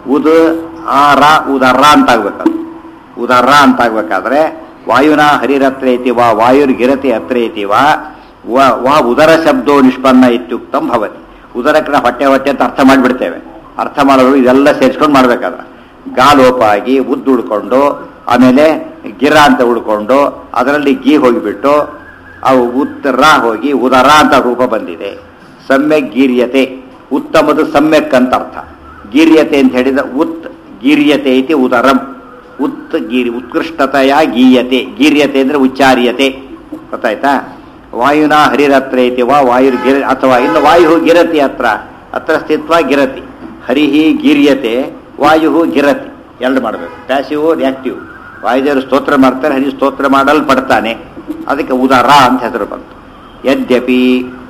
ಉದರ ಅಂತಾಗ್ಬೇಕದು. ಉದರ ಅಂತಾಗ್ಬೇಕಾದ್ರೆ ವಾಯುನಾ ಹರಿರತ್ರ ಐತಿ ವಾ ವಾಯುರ್ಗಿರತಿ ಅತ್ರ ಐತಿ ವಾ ಉದರ ಶಬ್ದೋ ನಿಷ್ಪನ್ನ ಇತ್ಯುಕ್ತಂ ಭವತಿ. ಉದರಕ್ಕೆ ಹೊಟ್ಟೆ ಅಂತ ಅರ್ಥ ಮಾಡಿಬಿಡ್ತೇವೆ. ಅರ್ಥ ಮಾಡೋದು ಇದೆಲ್ಲ ಸೇರಿಸ್ಕೊಂಡು ಮಾಡ್ಬೇಕಾದ್ರೆ ಗಾಲೋಪ ಆಗಿ ಉದ್ದು ಉಳ್ಕೊಂಡು ಆಮೇಲೆ ಗಿರ ಅಂತ ಉಳ್ಕೊಂಡು ಅದರಲ್ಲಿ ಗೀ ಹೋಗಿಬಿಟ್ಟು ಅವು ಉತ್ತರ ಹೋಗಿ ಉದರ ಅಂತ ರೂಪ ಬಂದಿದೆ. ಸಮ್ಯಕ್ ಗೀರ್ಯತೆ. ಉತ್ತಮದು ಸಮ್ಯಕ್ ಅಂತ ಅರ್ಥ. ಗೀರ್ಯತೆ ಅಂತ ಹೇಳಿದ ಗೀರ್ಯತೆ ಇತಿ ಉದರಂ. ಉತ್ಕೃಷ್ಟತೆಯ ಗೀಯತೆ. ಗೀರ್ಯತೆ ಅಂದ್ರೆ ಉಚ್ಚಾರ್ಯತೆ. ಗೊತ್ತಾಯ್ತಾ? ವಾಯುನಾ ಹರಿರತ್ರ ಇತಿ ವಾ ವಾಯುರ್ಗಿರ ಅಥವಾ ಇನ್ನು ವಾಯು ಗಿರತಿ ಅತ್ರ ಸ್ಥಿತ್ವ ಗಿರತಿ. ಹರಿಹಿ ಗೀರ್ಯತೆ ವಾಯು ಗಿರತಿ. ಎರಡು ಮಾಡಬೇಕು. Passive reactive. ವಾಯುದೇವರು ಸ್ತೋತ್ರ ಮಾಡ್ತಾರೆ, ಹರಿ ಸ್ತೋತ್ರ ಮಾಡಲ್ಪಡ್ತಾನೆ. ಅದಕ್ಕೆ ಉದರ ಅಂತ ಹೆಸರು ಬಂತು. ಯದ್ಯಪಿ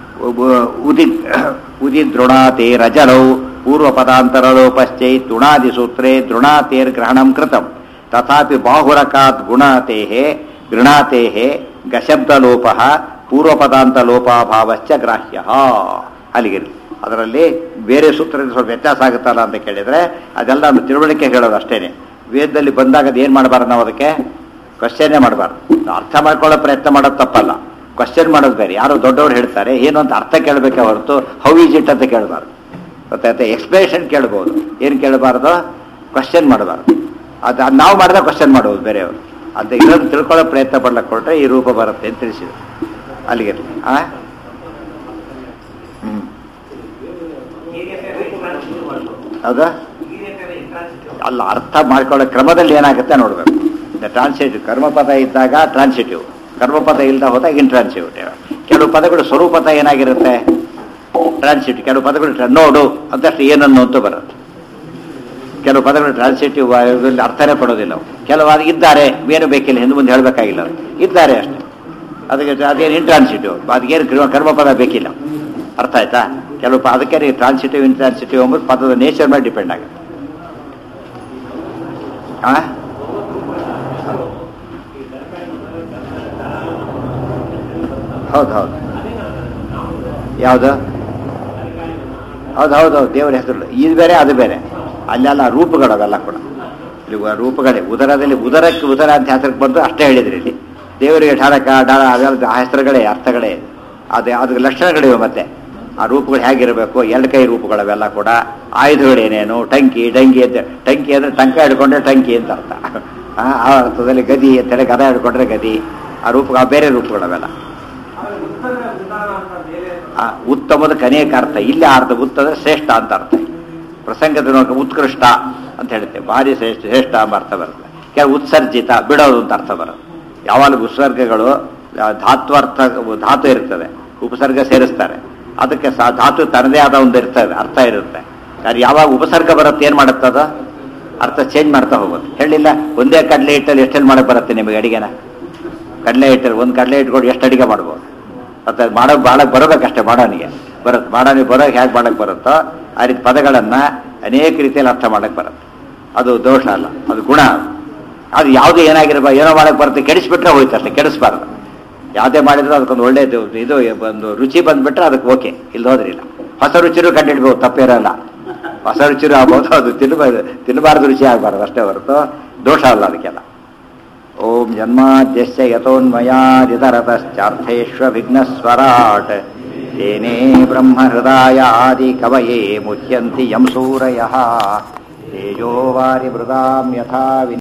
ಉದಿದೃಣಾತೆ ರಜರೌ ಪೂರ್ವ ಪದಾಂತರಲೋಪಶ್ಚೈ ತೃಣಾದಿ ಸೂತ್ರೇ ದೃಣಾತೇರ್ ಗ್ರಹಣಂ ಕೃತಂ ತಥಾಪಿ ಬಾಹುರಕಾತ್ ಗುಣಾತೇಃ ಗೃಣಾತೇಃ ಗಶಬ್ದಲೋಪಃ ಪೂರ್ವ ಪದಾಂತ ಲೋಪಾಭಾವಶ್ಚ ಗ್ರಾಹ್ಯಃ. ಅಲ್ಲಿಗಿರಲಿ. ಅದರಲ್ಲಿ ಬೇರೆ ಸೂತ್ರದಿಂದ ಸ್ವಲ್ಪ ವ್ಯತ್ಯಾಸ ಆಗುತ್ತಲ್ಲ ಅಂತ ಕೇಳಿದರೆ ಅದೆಲ್ಲ ತಿಳುವಳಿಕೆ ಹೇಳೋದು ಅಷ್ಟೇನೆ. ವೇದದಲ್ಲಿ ಬಂದಾಗ ಅದು ಏನು ಮಾಡಬಾರ್ದು, ನಾವು ಅದಕ್ಕೆ ಕ್ವಶನ್ನೇ ಮಾಡಬಾರ್ದು. ಅರ್ಥ ಮಾಡ್ಕೊಳ್ಳೋ ಪ್ರಯತ್ನ ಮಾಡೋದು ತಪ್ಪಲ್ಲ, ಕ್ವಶನ್ ಮಾಡೋದು ಬೇರೆ. ಯಾರೋ ದೊಡ್ಡವರು ಹೇಳ್ತಾರೆ ಏನು ಅಂತ ಅರ್ಥ ಕೇಳಬೇಕೆ ಹೊರತು ಹೌ ಈಸ್ ಇಟ್ ಅಂತ ಕೇಳಬಾರ್ದು. ಗೊತ್ತಾಯ್ತಾ? ಎಕ್ಸ್ಪ್ಲೇಷನ್ ಕೇಳ್ಬೋದು, ಏನು ಕೇಳಬಾರ್ದು, ಕ್ವಶನ್ ಮಾಡಬಾರ್ದು. ಅದು ನಾವು ಮಾಡಿದಾಗ ಕ್ವಶನ್ ಮಾಡ್ಬೋದು ಬೇರೆಯವರು. ಅದು ಇದನ್ನು ತಿಳ್ಕೊಳ್ಳೋ ಪ್ರಯತ್ನ ಪಡ್ಲಕ್ಕೆ ಕೊಟ್ಟರೆ ಈ ರೂಪ ಬರುತ್ತೆ ಅಂತ ತಿಳಿಸಿದ್ರು. ಅಲ್ಲಿಗಿರಲಿ. ಹೌದಾ? ಅಲ್ಲ, ಅರ್ಥ ಮಾಡ್ಕೊಳ್ಳೋ ಕ್ರಮದಲ್ಲಿ ಏನಾಗುತ್ತೆ ನೋಡ್ಬೇಕು. ಟ್ರಾನ್ಸಿಟಿವ್ ಕರ್ಮಪದ ಇದ್ದಾಗ ಟ್ರಾನ್ಸಿಟಿವ್, ಕರ್ಮಪದ ಇಲ್ಲದ ಹೋದಾಗ ಇಂಟ್ರಾನ್ಸಿಟಿವ್. ಕೆಲವು ಪದಗಳು ಸ್ವರೂಪತ ಏನಾಗಿರುತ್ತೆ ಟ್ರಾನ್ಸಿಟಿವ್. ಕೆಲವು ಪದಗಳು ನೋಡು ಅಂತಷ್ಟು ಏನನ್ನು ಅಂತ ಬರುತ್ತೆ. ಕೆಲವು ಪದಗಳು ಟ್ರಾನ್ಸಿಟಿವ್ ಅರ್ಥನೇ ಕೊಡೋದಿಲ್ಲ. ಕೆಲವು ಅದು ಇದ್ದಾರೆ, ಏನು ಬೇಕಿಲ್ಲ, ಹಿಂದೆ ಮುಂದೆ ಹೇಳಬೇಕಾಗಿಲ್ಲ, ಇದ್ದಾರೆ ಅಷ್ಟೇ. ಅದಕ್ಕೆ ಅದೇನು ಇಂಟ್ರಾನ್ಸಿಟಿವ್, ಅದಕ್ಕೇನು ಕರ್ಮಪದ ಬೇಕಿಲ್ಲ. ಅರ್ಥ ಆಯ್ತಾ? ಕೆಲವು ಅದಕ್ಕೆ ಟ್ರಾನ್ಸಿಟಿವ್ ಇಂಟ್ರಾನ್ಸಿಟಿವ್ ಅಂಬುದು ಪದದ ನೇಚರ್ ಮೇಲೆ ಡಿಪೆಂಡ್ ಆಗುತ್ತೆ. ಹೌದು ಹೌದು. ಯಾವುದು? ಹೌದು ದೇವರ ಹೆಸರು ಇದು ಬೇರೆ ಅದು ಬೇರೆ. ಅಲ್ಲೆಲ್ಲ ರೂಪಗಳು ಅವೆಲ್ಲ ಕೂಡ ಇಲ್ಲಿ ರೂಪಗಳೇ. ಉದರದಲ್ಲಿ ಉದರಕ್ಕೆ ಉದರ ಅಂತ ಹೆಸರಿಗೆ ಬಂದು ಅಷ್ಟೇ ಹೇಳಿದ್ರಿ. ಇಲ್ಲಿ ದೇವರಿಗೆ ಢಾರಕ ಡಾಳ ಅದೆಲ್ಲ ಹೆಸರುಗಳೇ, ಅರ್ಥಗಳೇ. ಅದಕ್ಕೆ ಲಕ್ಷಣಗಳಿವೆ. ಮತ್ತೆ ಆ ರೂಪಗಳು ಹೇಗಿರಬೇಕು, ಎರಡು ಕೈ ರೂಪಗಳವೆಲ್ಲ ಕೂಡ. ಆಯುಧಗಳೇನೇನು, ಟಂಕಿ ಡಂಗಿ ಅಂತ. ಟಂಕಿ ಅಂದರೆ ಟಂಕ ಹಿಡ್ಕೊಂಡ್ರೆ ಟಂಕಿ ಅಂತ ಅರ್ಥ. ಆ ಅರ್ಥದಲ್ಲಿ ಗದಿ ಅಂತೇಳಿ ಗದ ಹಿಡ್ಕೊಂಡ್ರೆ ಗದಿ. ಆ ರೂಪ ಬೇರೆ ರೂಪಗಳವೆಲ್ಲ. ಉತ್ತಮದ ಅನೇಕ ಅರ್ಥ. ಇಲ್ಲಿ ಅರ್ಥ ಉತ್ತ ಅಂದ್ರೆ ಶ್ರೇಷ್ಠ ಅಂತ ಅರ್ಥ. ಪ್ರಸಂಗದ ಉತ್ಕೃಷ್ಟ ಅಂತ ಹೇಳುತ್ತೆ. ಭಾರಿ ಶ್ರೇಷ್ಠ ಎಂಬ ಅರ್ಥ ಬರುತ್ತೆ. ಕೆಲವು ಉತ್ಸರ್ಜಿತ ಬಿಡೋದು ಅಂತ ಅರ್ಥ ಬರುತ್ತೆ. ಯಾವಾಗ ಉತ್ಸರ್ಗಗಳು ಧಾತ್ವರ್ಥ, ಧಾತು ಇರ್ತದೆ, ಉಪಸರ್ಗ ಸೇರಿಸ್ತಾರೆ. ಅದಕ್ಕೆ ಧಾತು ತನ್ನದೇ ಆದ ಒಂದು ಇರ್ತದೆ, ಅರ್ಥ ಇರುತ್ತೆ. ಯಾವಾಗ ಉಪಸರ್ಗ ಬರುತ್ತೆ ಏನು ಮಾಡುತ್ತದ ಅರ್ಥ ಚೇಂಜ್ ಮಾಡ್ತಾ ಹೋಗುತ್ತೆ. ಹೇಳಿಲ್ಲ, ಒಂದೇ ಕಡಲೆ ಹಿಟ್ಟಲ್ಲಿ ಎಷ್ಟೆಲ್ಲಿ ಮಾಡಕ್ಕೆ ಬರುತ್ತೆ ನಿಮಗೆ ಅಡಿಗೆನ? ಕಡಲೆ ಹಿಟ್ಟಲ್ಲಿ ಒಂದು ಕಡಲೆ ಇಟ್ಕೊಂಡು ಎಷ್ಟು ಅಡಿಗೆ ಮಾಡ್ಬೋದು? ಮತ್ತು ಮಾಡಕ್ಕೆ ಬರೋಬೇಕಷ್ಟೇ. ಮಾಡೋನಿಗೆ ಬರುತ್ತೆ. ಮಾಡೋನಿಗೆ ಬರೋಕೆ ಹೇಗೆ ಮಾಡಕ್ಕೆ ಬರುತ್ತೋ ಆ ರೀತಿ ಪದಗಳನ್ನು ಅನೇಕ ರೀತಿಯಲ್ಲಿ ಅರ್ಥ ಮಾಡಕ್ಕೆ ಬರುತ್ತೆ. ಅದು ದೋಷ ಅಲ್ಲ, ಅದು ಗುಣ. ಅದು ಯಾವುದೇ ಏನಾಗಿರ್ಬಾರ್ದು, ಏನೋ ಮಾಡಕ್ಕೆ ಬರುತ್ತೆ, ಕೆಡಿಸ್ಬಿಟ್ರೆ ಹೋಯ್ತು ಅಷ್ಟೇ. ಕೆಡಿಸ್ಬಾರ್ದು. ಯಾವುದೇ ಮಾಡಿದ್ರು ಅದಕ್ಕೊಂದು ಒಳ್ಳೇದು ಇದು ಒಂದು ರುಚಿ ಬಂದುಬಿಟ್ರೆ ಅದಕ್ಕೆ ಓಕೆ, ಇಲ್ಲಿ ಹೋದ್ರಿಲ್ಲ. ಹೊಸ ರುಚಿನೂ ಕಂಡಿಡ್ಬೋದು, ತಪ್ಪಿರಲ್ಲ. ಹೊಸ ರುಚಿನೂ ಆಗ್ಬೋದು, ಅದು ತಿನ್ನಬಾರ್ದು ರುಚಿ ಆಗಬಾರ್ದು ಅಷ್ಟೇ ಹೊರತು ದೋಷ ಅಲ್ಲ ಅದಕ್ಕೆಲ್ಲ. ಓಂ ಜನ್ಮಾದ್ಯಸ್ಯ ಯತೋನ್ಮಯಾದಿತರತಶ್ಚಾರ್ಥೇಷ್ವವಿಘ್ನಸ್ವರಾಟ್ ತೇನೇ ಬ್ರಹ್ಮ ಹೃದಯಾದಿ ಕವಯೇ ಮುಹ್ಯಂತಿ ಯಂ ಸೂರಯಃ ತೇಜೋ ವಾರಿ ಮೃದಾಂ ಯಥಾ